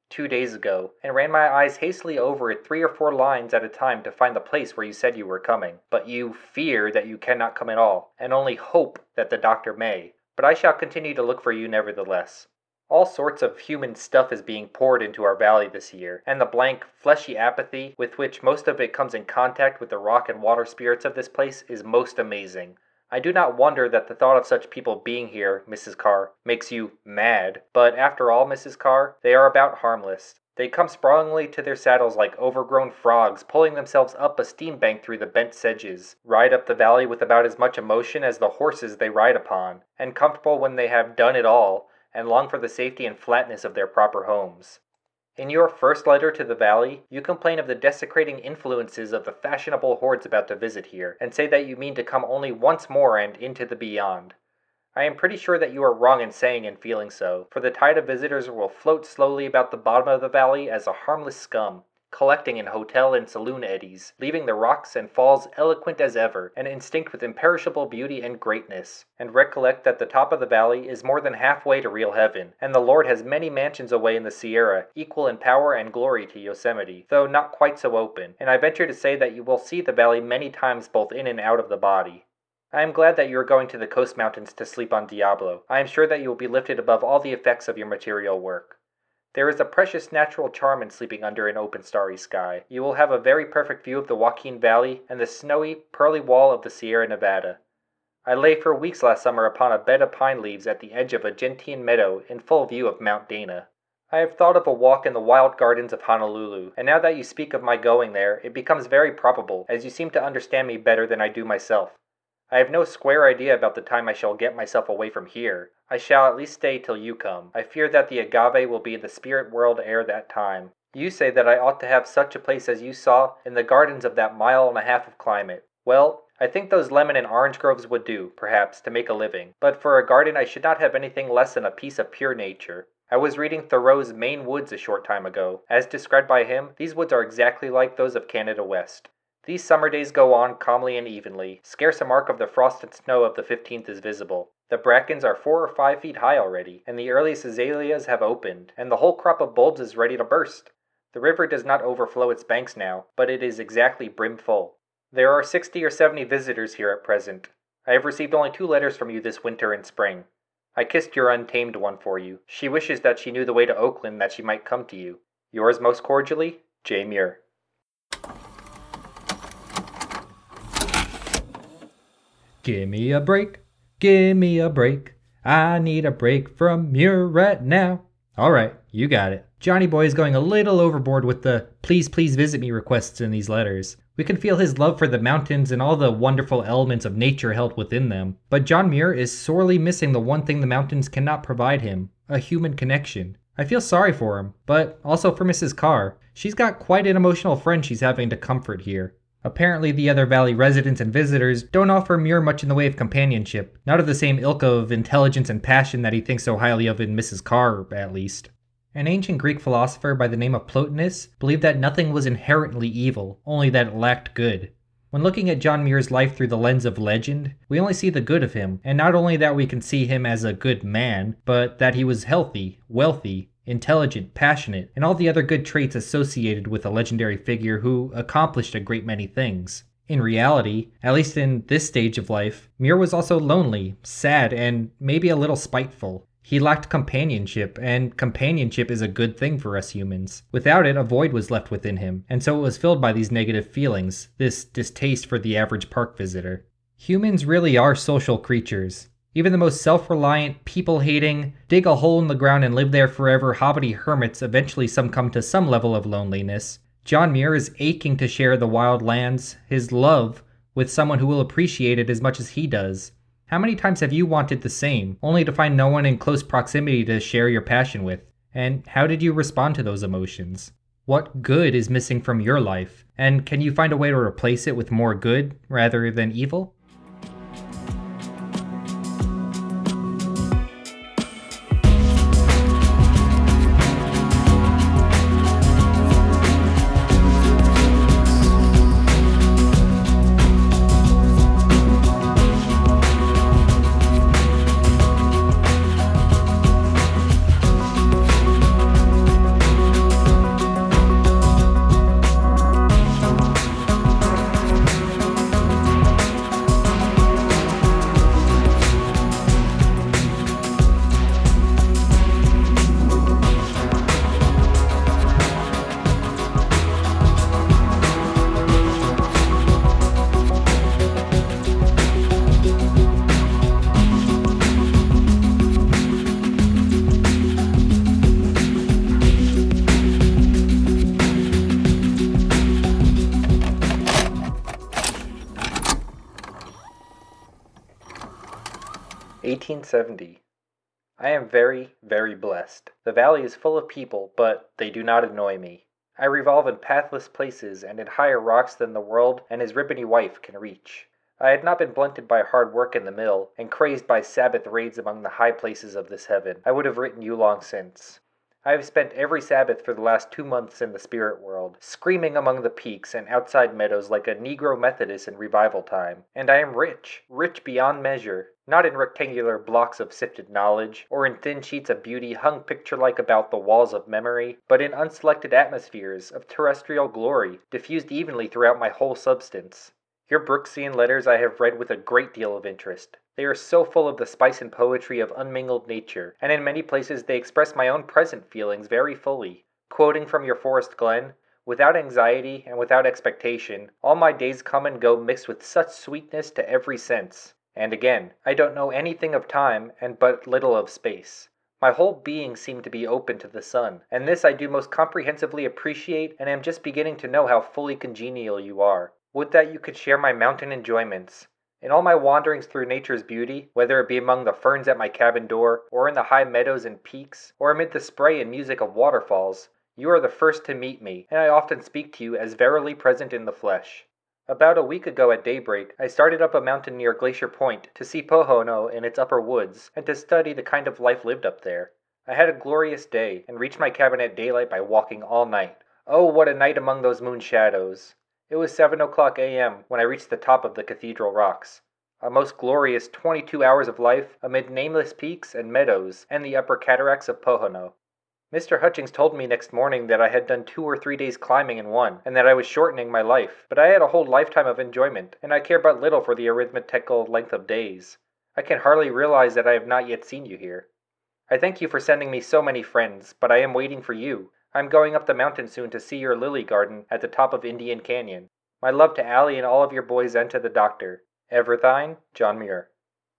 two days ago, and ran my eyes hastily over it three or four lines at a time to find the place where you said you were coming. But you fear that you cannot come at all, and only hope that the doctor may. But I shall continue to look for you nevertheless. All sorts of human stuff is being poured into our valley this year, and the blank, fleshy apathy with which most of it comes in contact with the rock and water spirits of this place is most amazing. I do not wonder that the thought of such people being here, Missus Carr, makes you mad, but after all, Missus Carr, they are about harmless. They come sprawlingly to their saddles like overgrown frogs, pulling themselves up a steam bank through the bent sedges, ride up the valley with about as much emotion as the horses they ride upon, and comfortable when they have done it all, and long for the safety and flatness of their proper homes. In your first letter to the valley, you complain of the desecrating influences of the fashionable hordes about to visit here, and say that you mean to come only once more and into the beyond. I am pretty sure that you are wrong in saying and feeling so, for the tide of visitors will float slowly about the bottom of the valley as a harmless scum, collecting in hotel and saloon eddies, leaving the rocks and falls eloquent as ever, and instinct with imperishable beauty and greatness. And recollect that the top of the valley is more than halfway to real heaven, and the Lord has many mansions away in the Sierra, equal in power and glory to Yosemite, though not quite so open, and I venture to say that you will see the valley many times both in and out of the body. I am glad that you are going to the coast mountains to sleep on Diablo. I am sure that you will be lifted above all the effects of your material work. There is a precious natural charm in sleeping under an open starry sky. You will have a very perfect view of the Joaquin Valley and the snowy, pearly wall of the Sierra Nevada. I lay for weeks last summer upon a bed of pine leaves at the edge of a gentian meadow in full view of Mount Dana. I have thought of a walk in the wild gardens of Honolulu, and now that you speak of my going there, it becomes very probable, as you seem to understand me better than I do myself. I have no square idea about the time I shall get myself away from here. I shall at least stay till you come. I fear that the agave will be the spirit world ere that time. You say that I ought to have such a place as you saw in the gardens of that mile and a half of climate. Well, I think those lemon and orange groves would do, perhaps, to make a living. But for a garden I should not have anything less than a piece of pure nature. I was reading Thoreau's Maine Woods a short time ago. As described by him, these woods are exactly like those of Canada West. These summer days go on calmly and evenly. Scarce a mark of the frost and snow of the fifteenth is visible. The brackens are four or five feet high already, and the earliest azaleas have opened, and the whole crop of bulbs is ready to burst. The river does not overflow its banks now, but it is exactly brim-full. There are sixty or seventy visitors here at present. I have received only two letters from you this winter and spring. I kissed your untamed one for you. She wishes that she knew the way to Oakland that she might come to you. Yours most cordially, J. Muir. Give me a break, give me a break. I need a break from Muir right now. Alright, you got it. Johnny Boy is going a little overboard with the please please visit me requests in these letters. We can feel his love for the mountains and all the wonderful elements of nature held within them. But John Muir is sorely missing the one thing the mountains cannot provide him, a human connection. I feel sorry for him, but also for Missus Carr. She's got quite an emotional friend she's having to comfort here. Apparently the other valley residents and visitors don't offer Muir much in the way of companionship, not of the same ilk of intelligence and passion that he thinks so highly of in Missus Carr, at least. An ancient Greek philosopher by the name of Plotinus believed that nothing was inherently evil, only that it lacked good. When looking at John Muir's life through the lens of legend, we only see the good of him, and not only that we can see him as a good man, but that he was healthy, wealthy, intelligent, passionate, and all the other good traits associated with a legendary figure who accomplished a great many things. In reality, at least in this stage of life, Muir was also lonely, sad, and maybe a little spiteful. He lacked companionship, and companionship is a good thing for us humans. Without it, a void was left within him, and so it was filled by these negative feelings, this distaste for the average park visitor. Humans really are social creatures. Even the most self-reliant, people-hating, dig a hole in the ground and live there forever hobbity hermits eventually succumb to some level of loneliness. John Muir is aching to share the wild lands, his love, with someone who will appreciate it as much as he does. How many times have you wanted the same, only to find no one in close proximity to share your passion with? And how did you respond to those emotions? What good is missing from your life? And can you find a way to replace it with more good rather than evil? eighteen seventy. I am very, very blessed. The valley is full of people, but they do not annoy me. I revolve in pathless places and in higher rocks than the world and his ribbony wife can reach. I had not been blunted by hard work in the mill, and crazed by Sabbath raids among the high places of this heaven, I would have written you long since. I have spent every Sabbath for the last two months in the spirit world, screaming among the peaks and outside meadows like a Negro Methodist in revival time. And I am rich, rich beyond measure, not in rectangular blocks of sifted knowledge, or in thin sheets of beauty hung picture-like about the walls of memory, but in unselected atmospheres of terrestrial glory, diffused evenly throughout my whole substance. Your Brooksian letters I have read with a great deal of interest. They are so full of the spice and poetry of unmingled nature, and in many places they express my own present feelings very fully. Quoting from your Forest Glen, "Without anxiety and without expectation, all my days come and go mixed with such sweetness to every sense." And again, "I don't know anything of time and but little of space. My whole being seemed to be open to the sun, and this I do most comprehensively appreciate and am just beginning to know how fully congenial you are. Would that you could share my mountain enjoyments. In all my wanderings through nature's beauty, whether it be among the ferns at my cabin door, or in the high meadows and peaks, or amid the spray and music of waterfalls, you are the first to meet me, and I often speak to you as verily present in the flesh. About a week ago at daybreak, I started up a mountain near Glacier Point to see Pohono in its upper woods, and to study the kind of life lived up there. I had a glorious day, and reached my cabin at daylight by walking all night. Oh, what a night among those moon shadows! It was seven o'clock a m when I reached the top of the Cathedral Rocks. A most glorious twenty-two hours of life amid nameless peaks and meadows and the upper cataracts of Pohono. Mister Hutchings told me next morning that I had done two or three days climbing in one, and that I was shortening my life, but I had a whole lifetime of enjoyment, and I care but little for the arithmetical length of days. I can hardly realize that I have not yet seen you here. I thank you for sending me so many friends, but I am waiting for you. I am going up the mountain soon to see your lily garden at the top of Indian Canyon. My love to Allie and all of your boys and to the doctor. Ever thine, John Muir.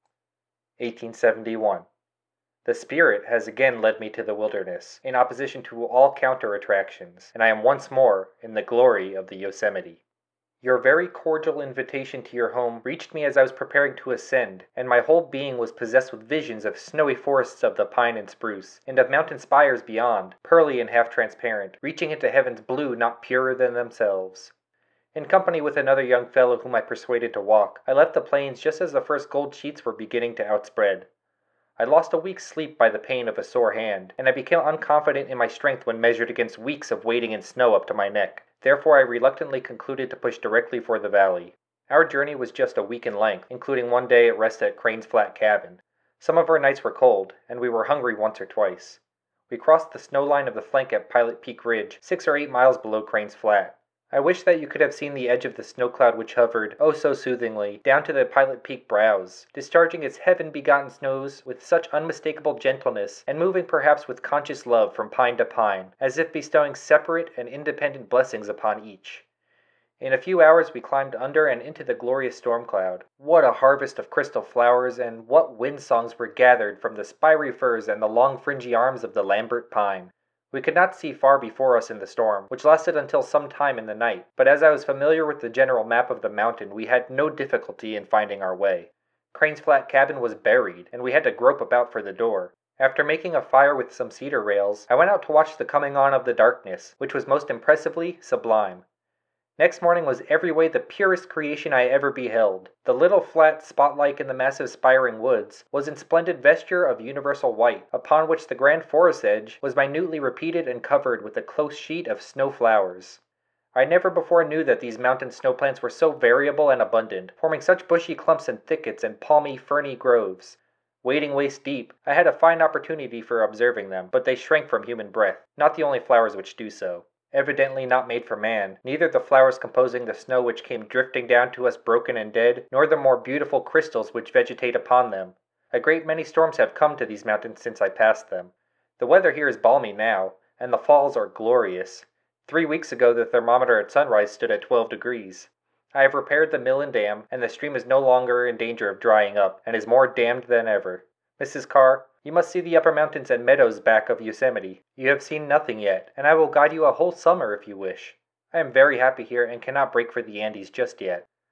eighteen seventy-one. The spirit has again led me to the wilderness, in opposition to all counter-attractions, and I am once more in the glory of the Yosemite. Your very cordial invitation to your home reached me as I was preparing to ascend, and my whole being was possessed with visions of snowy forests of the pine and spruce, and of mountain spires beyond, pearly and half-transparent, reaching into heaven's blue not purer than themselves. In company with another young fellow whom I persuaded to walk, I left the plains just as the first gold sheets were beginning to outspread. I lost a week's sleep by the pain of a sore hand, and I became unconfident in my strength when measured against weeks of wading in snow up to my neck. Therefore I reluctantly concluded to push directly for the valley. Our journey was just a week in length, including one day at rest at Crane's Flat Cabin. Some of our nights were cold, and we were hungry once or twice. We crossed the snow line of the flank at Pilot Peak Ridge, six or eight miles below Crane's Flat. I wish that you could have seen the edge of the snow cloud which hovered, oh so soothingly, down to the Pilot Peak brows, discharging its heaven-begotten snows with such unmistakable gentleness, and moving perhaps with conscious love from pine to pine, as if bestowing separate and independent blessings upon each. In a few hours we climbed under and into the glorious storm cloud. What a harvest of crystal flowers, and what wind songs were gathered from the spiry firs and the long fringy arms of the Lambert pine! We could not see far before us in the storm, which lasted until some time in the night, but as I was familiar with the general map of the mountain, we had no difficulty in finding our way. Crane's Flat Cabin was buried, and we had to grope about for the door. After making a fire with some cedar rails, I went out to watch the coming on of the darkness, which was most impressively sublime. Next morning was every way the purest creation I ever beheld. The little flat spot-like in the massive spiring woods was in splendid vesture of universal white, upon which the grand forest edge was minutely repeated and covered with a close sheet of snow flowers. I never before knew that these mountain snow plants were so variable and abundant, forming such bushy clumps and thickets and palmy, ferny groves. Wading waist deep, I had a fine opportunity for observing them, but they shrank from human breath, not the only flowers which do so. Evidently not made for man, neither the flowers composing the snow which came drifting down to us broken and dead, nor the more beautiful crystals which vegetate upon them. A great many storms have come to these mountains since I passed them. The weather here is balmy now, and the falls are glorious. Three weeks ago the thermometer at sunrise stood at twelve degrees. I have repaired the mill and dam, and the stream is no longer in danger of drying up, and is more dammed than ever. Missus Carr, you must see the upper mountains and meadows back of Yosemite. You have seen nothing yet, and I will guide you a whole summer if you wish. I am very happy here and cannot break for the Andes just yet.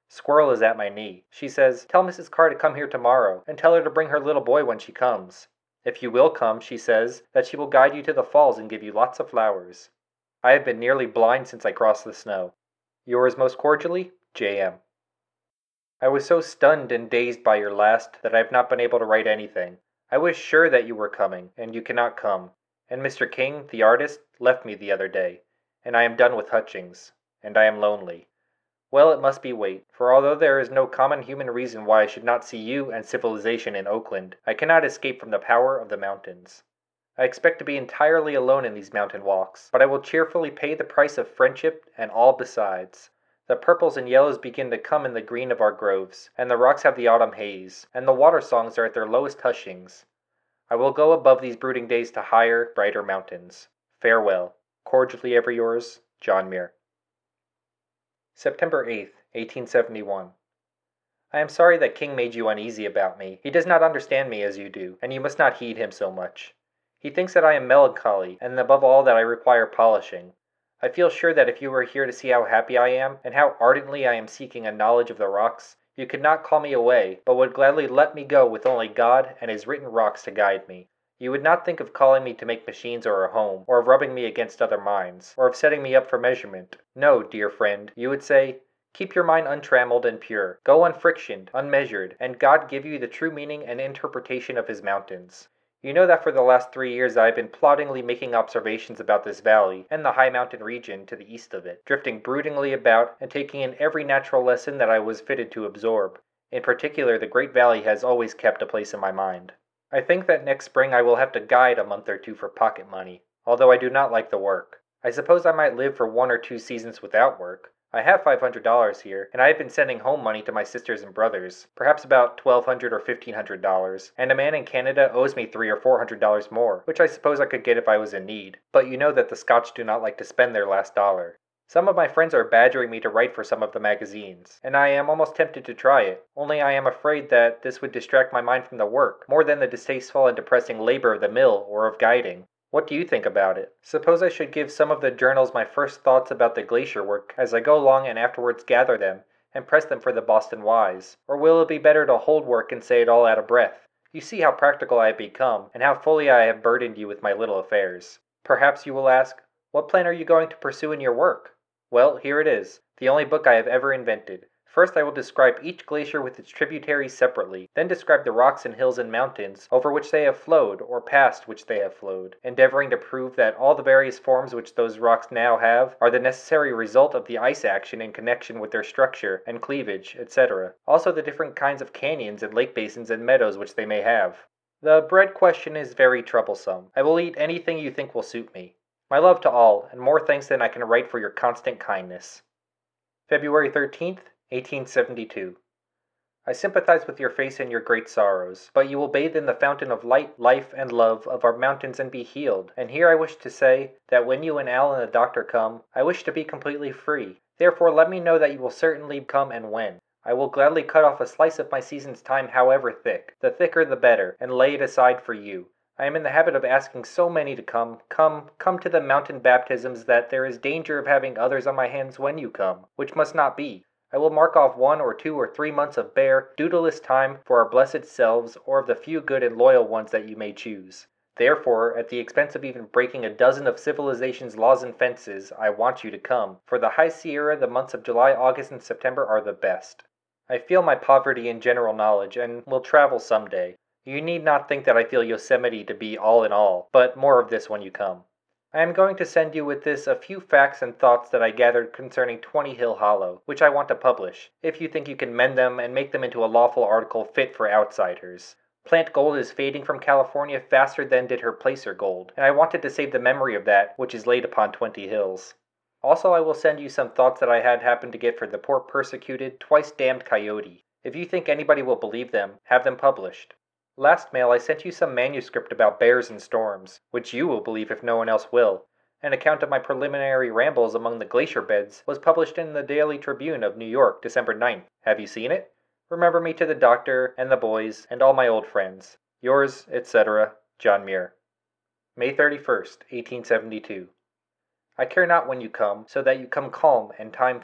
Squirrel is at my knee. She says, "Tell Missus Carr to come here tomorrow, and tell her to bring her little boy when she comes. If you will come," she says, "that she will guide you to the falls and give you lots of flowers." I have been nearly blind since I crossed the snow. Yours most cordially, J M. I was so stunned and dazed by your last that I have not been able to write anything. I was sure that you were coming, and you cannot come. And Mister King, the artist, left me the other day, and I am done with Hutchings, and I am lonely. Well, it must be wait, for although there is no common human reason why I should not see you and civilization in Oakland, I cannot escape from the power of the mountains. I expect to be entirely alone in these mountain walks, but I will cheerfully pay the price of friendship and all besides. The purples and yellows begin to come in the green of our groves, and the rocks have the autumn haze, and the water songs are at their lowest hushings. I will go above these brooding days to higher, brighter mountains. Farewell. Cordially ever yours, John Muir. September eighth, eighteen seventy-one. I am sorry that King made you uneasy about me. He does not understand me as you do, and you must not heed him so much. He thinks that I am melancholy, and above all that I require polishing. I feel sure that if you were here to see how happy I am, and how ardently I am seeking a knowledge of the rocks, you could not call me away, but would gladly let me go with only God and his written rocks to guide me. You would not think of calling me to make machines or a home, or of rubbing me against other minds, or of setting me up for measurement. No, dear friend, you would say, keep your mind untrammeled and pure, go unfrictioned, unmeasured, and God give you the true meaning and interpretation of his mountains. You know that for the last three years I have been ploddingly making observations about this valley, and the high mountain region to the east of it, drifting broodingly about, and taking in every natural lesson that I was fitted to absorb. In particular, the Great Valley has always kept a place in my mind. I think that next spring I will have to guide a month or two for pocket money, although I do not like the work. I suppose I might live for one or two seasons without work. I have five hundred dollars here, and I have been sending home money to my sisters and brothers, perhaps about twelve hundred dollars or fifteen hundred dollars, and a man in Canada owes me three hundred or four hundred dollars more, which I suppose I could get if I was in need, but you know that the Scotch do not like to spend their last dollar. Some of my friends are badgering me to write for some of the magazines, and I am almost tempted to try it, only I am afraid that this would distract my mind from the work, more than the distasteful and depressing labor of the mill or of guiding. What do you think about it? Suppose I should give some of the journals my first thoughts about the glacier work as I go along and afterwards gather them, and press them for the Boston Wise? Or will it be better to hold work and say it all out of breath? You see how practical I have become, and how fully I have burdened you with my little affairs. Perhaps you will ask, what plan are you going to pursue in your work? Well, here it is, the only book I have ever invented. First I will describe each glacier with its tributaries separately, then describe the rocks and hills and mountains over which they have flowed, or past which they have flowed, endeavoring to prove that all the various forms which those rocks now have are the necessary result of the ice action in connection with their structure and cleavage, et cetera. Also the different kinds of canyons and lake basins and meadows which they may have. The bread question is very troublesome. I will eat anything you think will suit me. My love to all, and more thanks than I can write for your constant kindness. February thirteenth, eighteen seventy-two. I sympathize with your face and your great sorrows, but you will bathe in the fountain of light, life, and love of our mountains and be healed. And here I wish to say that when you and Al and the doctor come, I wish to be completely free. Therefore let me know that you will certainly come and when. I will gladly cut off a slice of my season's time however thick, the thicker the better, and lay it aside for you. I am in the habit of asking so many to come, come, come to the mountain baptisms that there is danger of having others on my hands when you come, which must not be. I will mark off one or two or three months of bare, duteless time for our blessed selves or of the few good and loyal ones that you may choose. Therefore, at the expense of even breaking a dozen of civilization's laws and fences, I want you to come. For the High Sierra, the months of July, August, and September are the best. I feel my poverty in general knowledge, and will travel some day. You need not think that I feel Yosemite to be all in all, but more of this when you come. I am going to send you with this a few facts and thoughts that I gathered concerning Twenty Hill Hollow, which I want to publish, if you think you can mend them and make them into a lawful article fit for outsiders. Plant gold is fading from California faster than did her placer gold, and I wanted to save the memory of that which is laid upon Twenty Hills. Also I will send you some thoughts that I had happened to get for the poor persecuted, twice-damned coyote. If you think anybody will believe them, have them published. Last mail I sent you some manuscript about bears and storms, which you will believe if no one else will. An account of my preliminary rambles among the glacier beds was published in the Daily Tribune of New York, December ninth. Have you seen it? Remember me to the doctor, and the boys, and all my old friends. Yours, et cetera, John Muir. May thirty-first, eighteen seventy-two. I care not when you come, so that you come calm and timeful.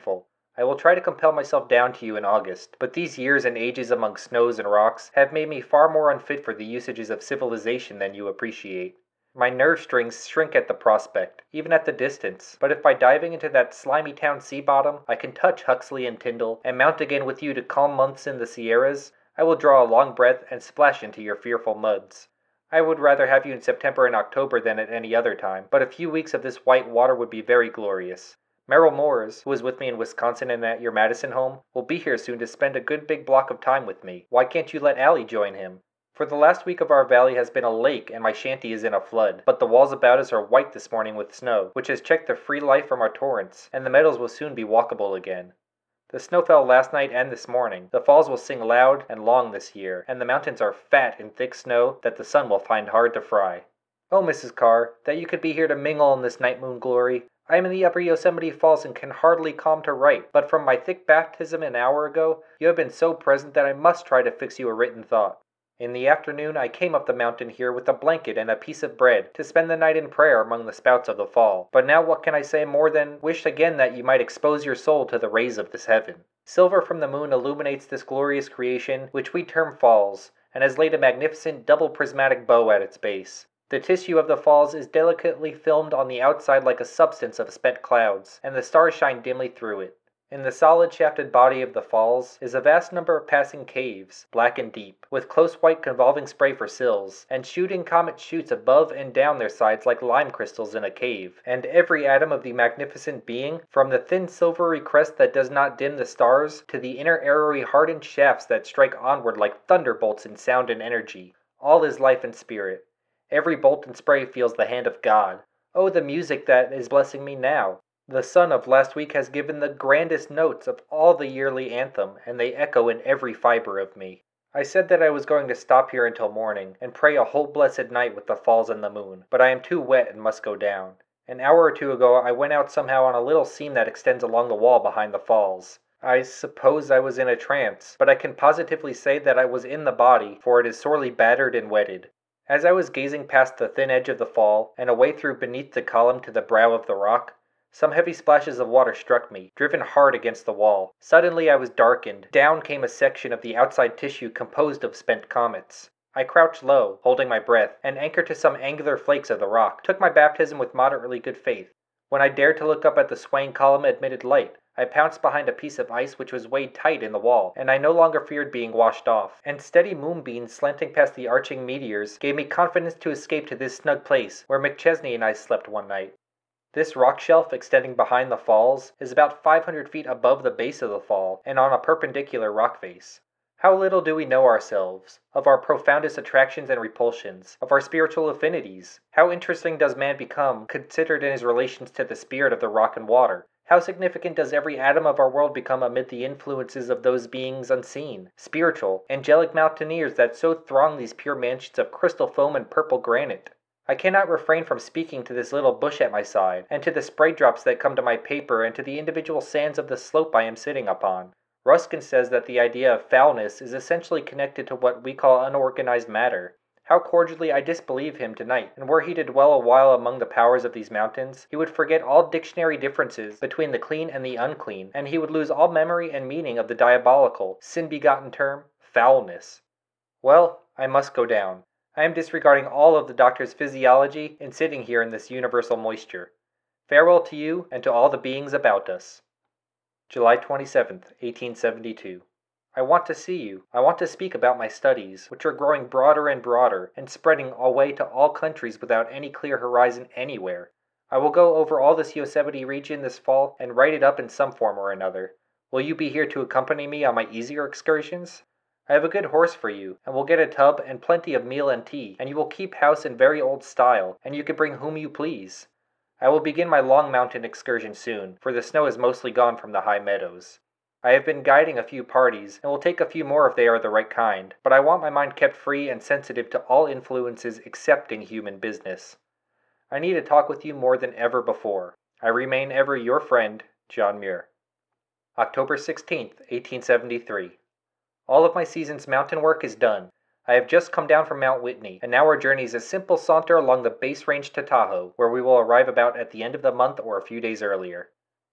I will try to compel myself down to you in August, but these years and ages among snows and rocks have made me far more unfit for the usages of civilization than you appreciate. My nerve strings shrink at the prospect, even at the distance, but if by diving into that slimy town sea bottom I can touch Huxley and Tyndall, and mount again with you to calm months in the Sierras, I will draw a long breath and splash into your fearful muds. I would rather have you in September and October than at any other time, but a few weeks of this white water would be very glorious. Merrill Moores, who was with me in Wisconsin and at your Madison home, will be here soon to spend a good big block of time with me. Why can't you let Allie join him? For the last week of our valley has been a lake and my shanty is in a flood, but the walls about us are white this morning with snow, which has checked the free life from our torrents, and the meadows will soon be walkable again. The snow fell last night and this morning. The falls will sing loud and long this year, and the mountains are fat in thick snow that the sun will find hard to fry. Oh, Missus Carr, that you could be here to mingle in this night moon glory. I am in the upper Yosemite Falls and can hardly calm to write, but from my thick baptism an hour ago, you have been so present that I must try to fix you a written thought. In the afternoon I came up the mountain here with a blanket and a piece of bread to spend the night in prayer among the spouts of the fall. But now what can I say more than wish again that you might expose your soul to the rays of this heaven. Silver from the moon illuminates this glorious creation which we term falls, and has laid a magnificent double prismatic bow at its base. The tissue of the falls is delicately filmed on the outside like a substance of spent clouds, and the stars shine dimly through it. In the solid shafted body of the falls is a vast number of passing caves, black and deep, with close white convolving spray for sills, and shooting comet shoots above and down their sides like lime crystals in a cave, and every atom of the magnificent being, from the thin silvery crest that does not dim the stars, to the inner arrowy hardened shafts that strike onward like thunderbolts in sound and energy, all is life and spirit. Every bolt and spray feels the hand of God. Oh, the music that is blessing me now! The sun of last week has given the grandest notes of all the yearly anthem, and they echo in every fiber of me. I said that I was going to stop here until morning, and pray a whole blessed night with the falls and the moon, but I am too wet and must go down. An hour or two ago I went out somehow on a little seam that extends along the wall behind the falls. I suppose I was in a trance, but I can positively say that I was in the body, for it is sorely battered and wetted. As I was gazing past the thin edge of the fall, and away through beneath the column to the brow of the rock, some heavy splashes of water struck me, driven hard against the wall. Suddenly I was darkened. Down came a section of the outside tissue composed of spent comets. I crouched low, holding my breath, and anchored to some angular flakes of the rock, took my baptism with moderately good faith. When I dared to look up at the swaying column admitted light, I pounced behind a piece of ice which was weighed tight in the wall, and I no longer feared being washed off, and steady moonbeams slanting past the arching meteors gave me confidence to escape to this snug place where McChesney and I slept one night. This rock shelf extending behind the falls is about five hundred feet above the base of the fall and on a perpendicular rock face. How little do we know ourselves, of our profoundest attractions and repulsions, of our spiritual affinities. How interesting does man become, considered in his relations to the spirit of the rock and water. How significant does every atom of our world become amid the influences of those beings unseen, spiritual, angelic mountaineers that so throng these pure mansions of crystal foam and purple granite. I cannot refrain from speaking to this little bush at my side, and to the spray drops that come to my paper, and to the individual sands of the slope I am sitting upon. Ruskin says that the idea of foulness is essentially connected to what we call unorganized matter. How cordially I disbelieve him tonight, and were he to dwell a while among the powers of these mountains, he would forget all dictionary differences between the clean and the unclean, and he would lose all memory and meaning of the diabolical, sin-begotten term, foulness. Well, I must go down. I am disregarding all of the doctor's physiology and sitting here in this universal moisture. Farewell to you and to all the beings about us. July twenty-seventh, eighteen seventy-two. I want to see you. I want to speak about my studies, which are growing broader and broader, and spreading away to all countries without any clear horizon anywhere. I will go over all this Yosemite region this fall and write it up in some form or another. Will you be here to accompany me on my easier excursions? I have a good horse for you, and will get a tub and plenty of meal and tea, and you will keep house in very old style, and you can bring whom you please. I will begin my long mountain excursion soon, for the snow is mostly gone from the high meadows. I have been guiding a few parties, and will take a few more if they are the right kind, but I want my mind kept free and sensitive to all influences excepting human business. I need to talk with you more than ever before. I remain ever your friend, John Muir. October sixteenth, eighteen seventy-three. All of my season's mountain work is done. I have just come down from Mount Whitney, and now our journey is a simple saunter along the base range to Tahoe, where we will arrive about at the end of the month or a few days earlier.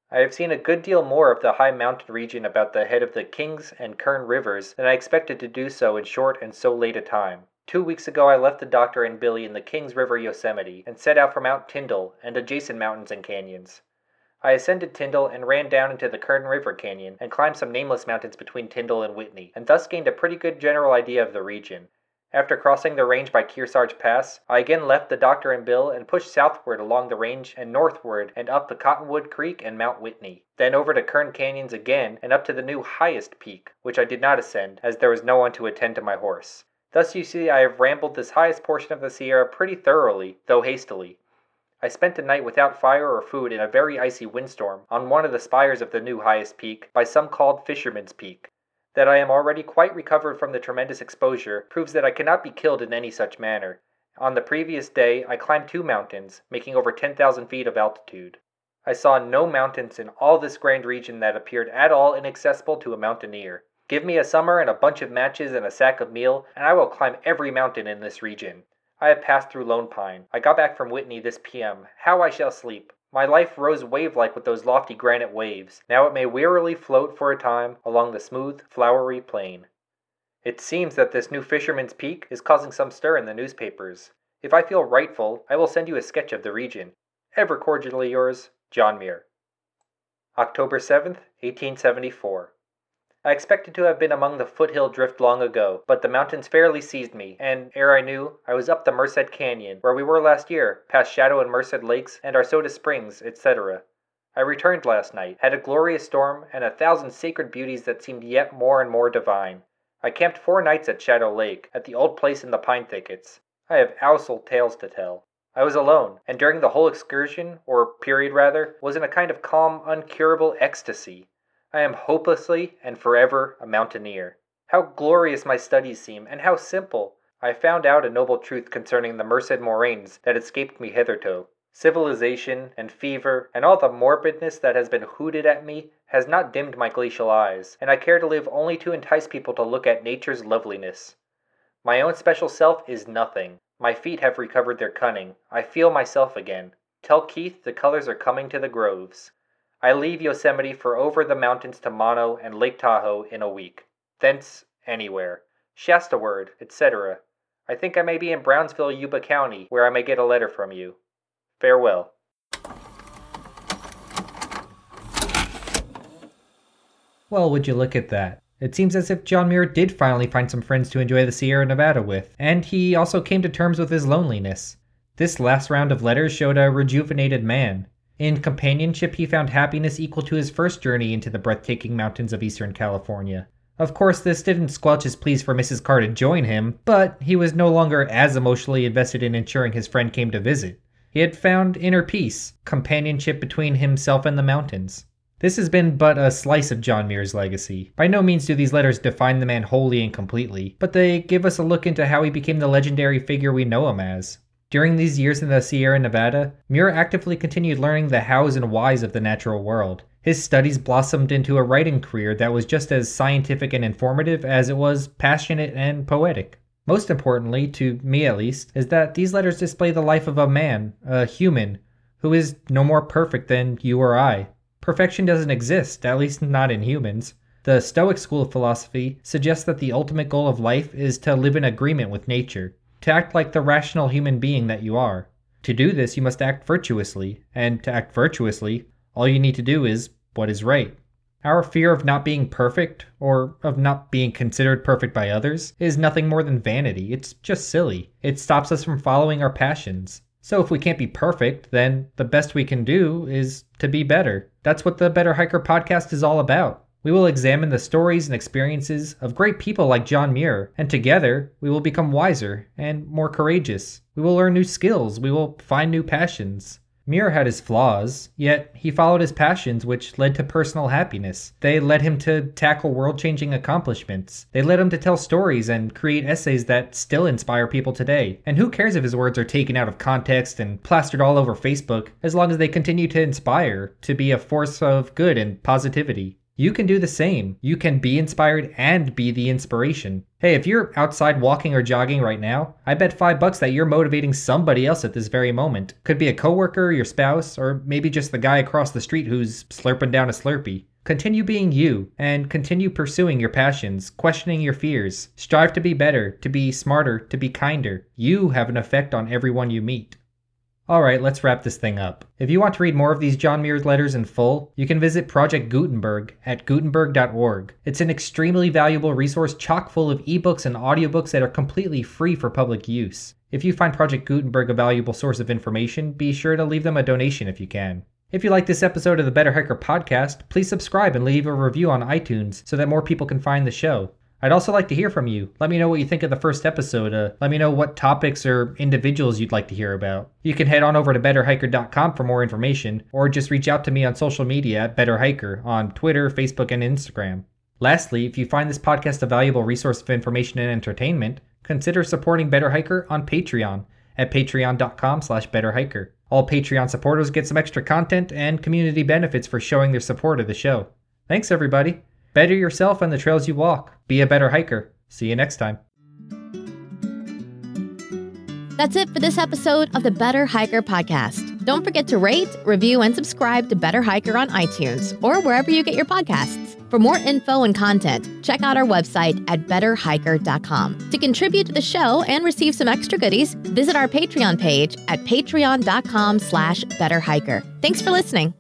I have seen a good deal more of the high mountain region about the head of the Kings and Kern rivers than I expected to do so in short and so late a time. Two weeks ago I left the doctor and Billy in the Kings River Yosemite and set out for Mount Tyndall and adjacent mountains and canyons. I ascended Tyndall and ran down into the Kern River Canyon and climbed some nameless mountains between Tyndall and Whitney, and thus gained a pretty good general idea of the region. After crossing the range by Kearsarge Pass, I again left the doctor and Bill and pushed southward along the range and northward and up the Cottonwood Creek and Mount Whitney, then over to Kern Canyons again and up to the new highest peak, which I did not ascend as there was no one to attend to my horse. Thus you see I have rambled this highest portion of the Sierra pretty thoroughly, though hastily. I spent the night without fire or food in a very icy windstorm on one of the spires of the new highest peak, by some called Fisherman's Peak. That I am already quite recovered from the tremendous exposure proves that I cannot be killed in any such manner. On the previous day I climbed two mountains, making over ten thousand feet of altitude. I saw no mountains in all this grand region that appeared at all inaccessible to a mountaineer. Give me a summer and a bunch of matches and a sack of meal, and I will climb every mountain in this region. I have passed through Lone Pine. I got back from Whitney this P M How I shall sleep! My life rose wave-like with those lofty granite waves. Now it may wearily float for a time along the smooth, flowery plain. It seems that this new Fisherman's Peak is causing some stir in the newspapers. If I feel rightful, I will send you a sketch of the region. Ever cordially yours, John Muir. October seventh, eighteen seventy-four. I expected to have been among the foothill drift long ago, but the mountains fairly seized me, and, ere I knew, I was up the Merced Canyon, where we were last year, past Shadow and Merced Lakes, and Arsoda Springs, et cetera. I returned last night, had a glorious storm, and a thousand sacred beauties that seemed yet more and more divine. I camped four nights at Shadow Lake, at the old place in the pine thickets. I have ousel tales to tell. I was alone, and during the whole excursion, or period rather, was in a kind of calm, uncurable ecstasy. I am hopelessly and forever a mountaineer. How glorious my studies seem, and how simple! I found out a noble truth concerning the Merced moraines that escaped me hitherto. Civilization, and fever, and all the morbidness that has been hooted at me has not dimmed my glacial eyes, and I care to live only to entice people to look at nature's loveliness. My own special self is nothing. My feet have recovered their cunning. I feel myself again. Tell Keith the colors are coming to the groves. I leave Yosemite for over the mountains to Mono and Lake Tahoe in a week. Thence, anywhere. Shastaward, et cetera. I think I may be in Brownsville, Yuba County, where I may get a letter from you. Farewell. Well, would you look at that? It seems as if John Muir did finally find some friends to enjoy the Sierra Nevada with, and he also came to terms with his loneliness. This last round of letters showed a rejuvenated man. In companionship, he found happiness equal to his first journey into the breathtaking mountains of Eastern California. Of course, this didn't squelch his pleas for Missus Carr to join him, but he was no longer as emotionally invested in ensuring his friend came to visit. He had found inner peace, companionship between himself and the mountains. This has been but a slice of John Muir's legacy. By no means do these letters define the man wholly and completely, but they give us a look into how he became the legendary figure we know him as. During these years in the Sierra Nevada, Muir actively continued learning the hows and whys of the natural world. His studies blossomed into a writing career that was just as scientific and informative as it was passionate and poetic. Most importantly, to me at least, is that these letters display the life of a man, a human, who is no more perfect than you or I. Perfection doesn't exist, at least not in humans. The Stoic school of philosophy suggests that the ultimate goal of life is to live in agreement with nature, to act like the rational human being that you are. To do this, you must act virtuously, and to act virtuously, all you need to do is what is right. Our fear of not being perfect, or of not being considered perfect by others, is nothing more than vanity. It's just silly. It stops us from following our passions. So if we can't be perfect, then the best we can do is to be better. That's what the Better Hiker podcast is all about. We will examine the stories and experiences of great people like John Muir, and together we will become wiser and more courageous. We will learn new skills. We will find new passions. Muir had his flaws, yet he followed his passions, which led to personal happiness. They led him to tackle world-changing accomplishments. They led him to tell stories and create essays that still inspire people today. And who cares if his words are taken out of context and plastered all over Facebook, as long as they continue to inspire, to be a force of good and positivity. You can do the same. You can be inspired and be the inspiration. Hey, if you're outside walking or jogging right now, I bet five bucks that you're motivating somebody else at this very moment. Could be a coworker, your spouse, or maybe just the guy across the street who's slurping down a Slurpee. Continue being you, and continue pursuing your passions, questioning your fears. Strive to be better, to be smarter, to be kinder. You have an effect on everyone you meet. Alright, let's wrap this thing up. If you want to read more of these John Muir's letters in full, you can visit Project Gutenberg at gutenberg dot org. It's an extremely valuable resource chock full of ebooks and audiobooks that are completely free for public use. If you find Project Gutenberg a valuable source of information, be sure to leave them a donation if you can. If you like this episode of the Better Hiker podcast, please subscribe and leave a review on iTunes so that more people can find the show. I'd also like to hear from you. Let me know what you think of the first episode. Uh, let me know what topics or individuals you'd like to hear about. You can head on over to better hiker dot com for more information, or just reach out to me on social media at BetterHiker on Twitter, Facebook, and Instagram. Lastly, if you find this podcast a valuable resource of information and entertainment, consider supporting Better Hiker on Patreon at patreon dot com slash better hiker. All Patreon supporters get some extra content and community benefits for showing their support of the show. Thanks, everybody. Better yourself on the trails you walk. Be a better hiker. See you next time. That's it for this episode of the Better Hiker podcast. Don't forget to rate, review, and subscribe to Better Hiker on iTunes or wherever you get your podcasts. For more info and content, check out our website at better hiker dot com. To contribute to the show and receive some extra goodies, visit our Patreon page at patreon dot com slash better hiker. Thanks for listening.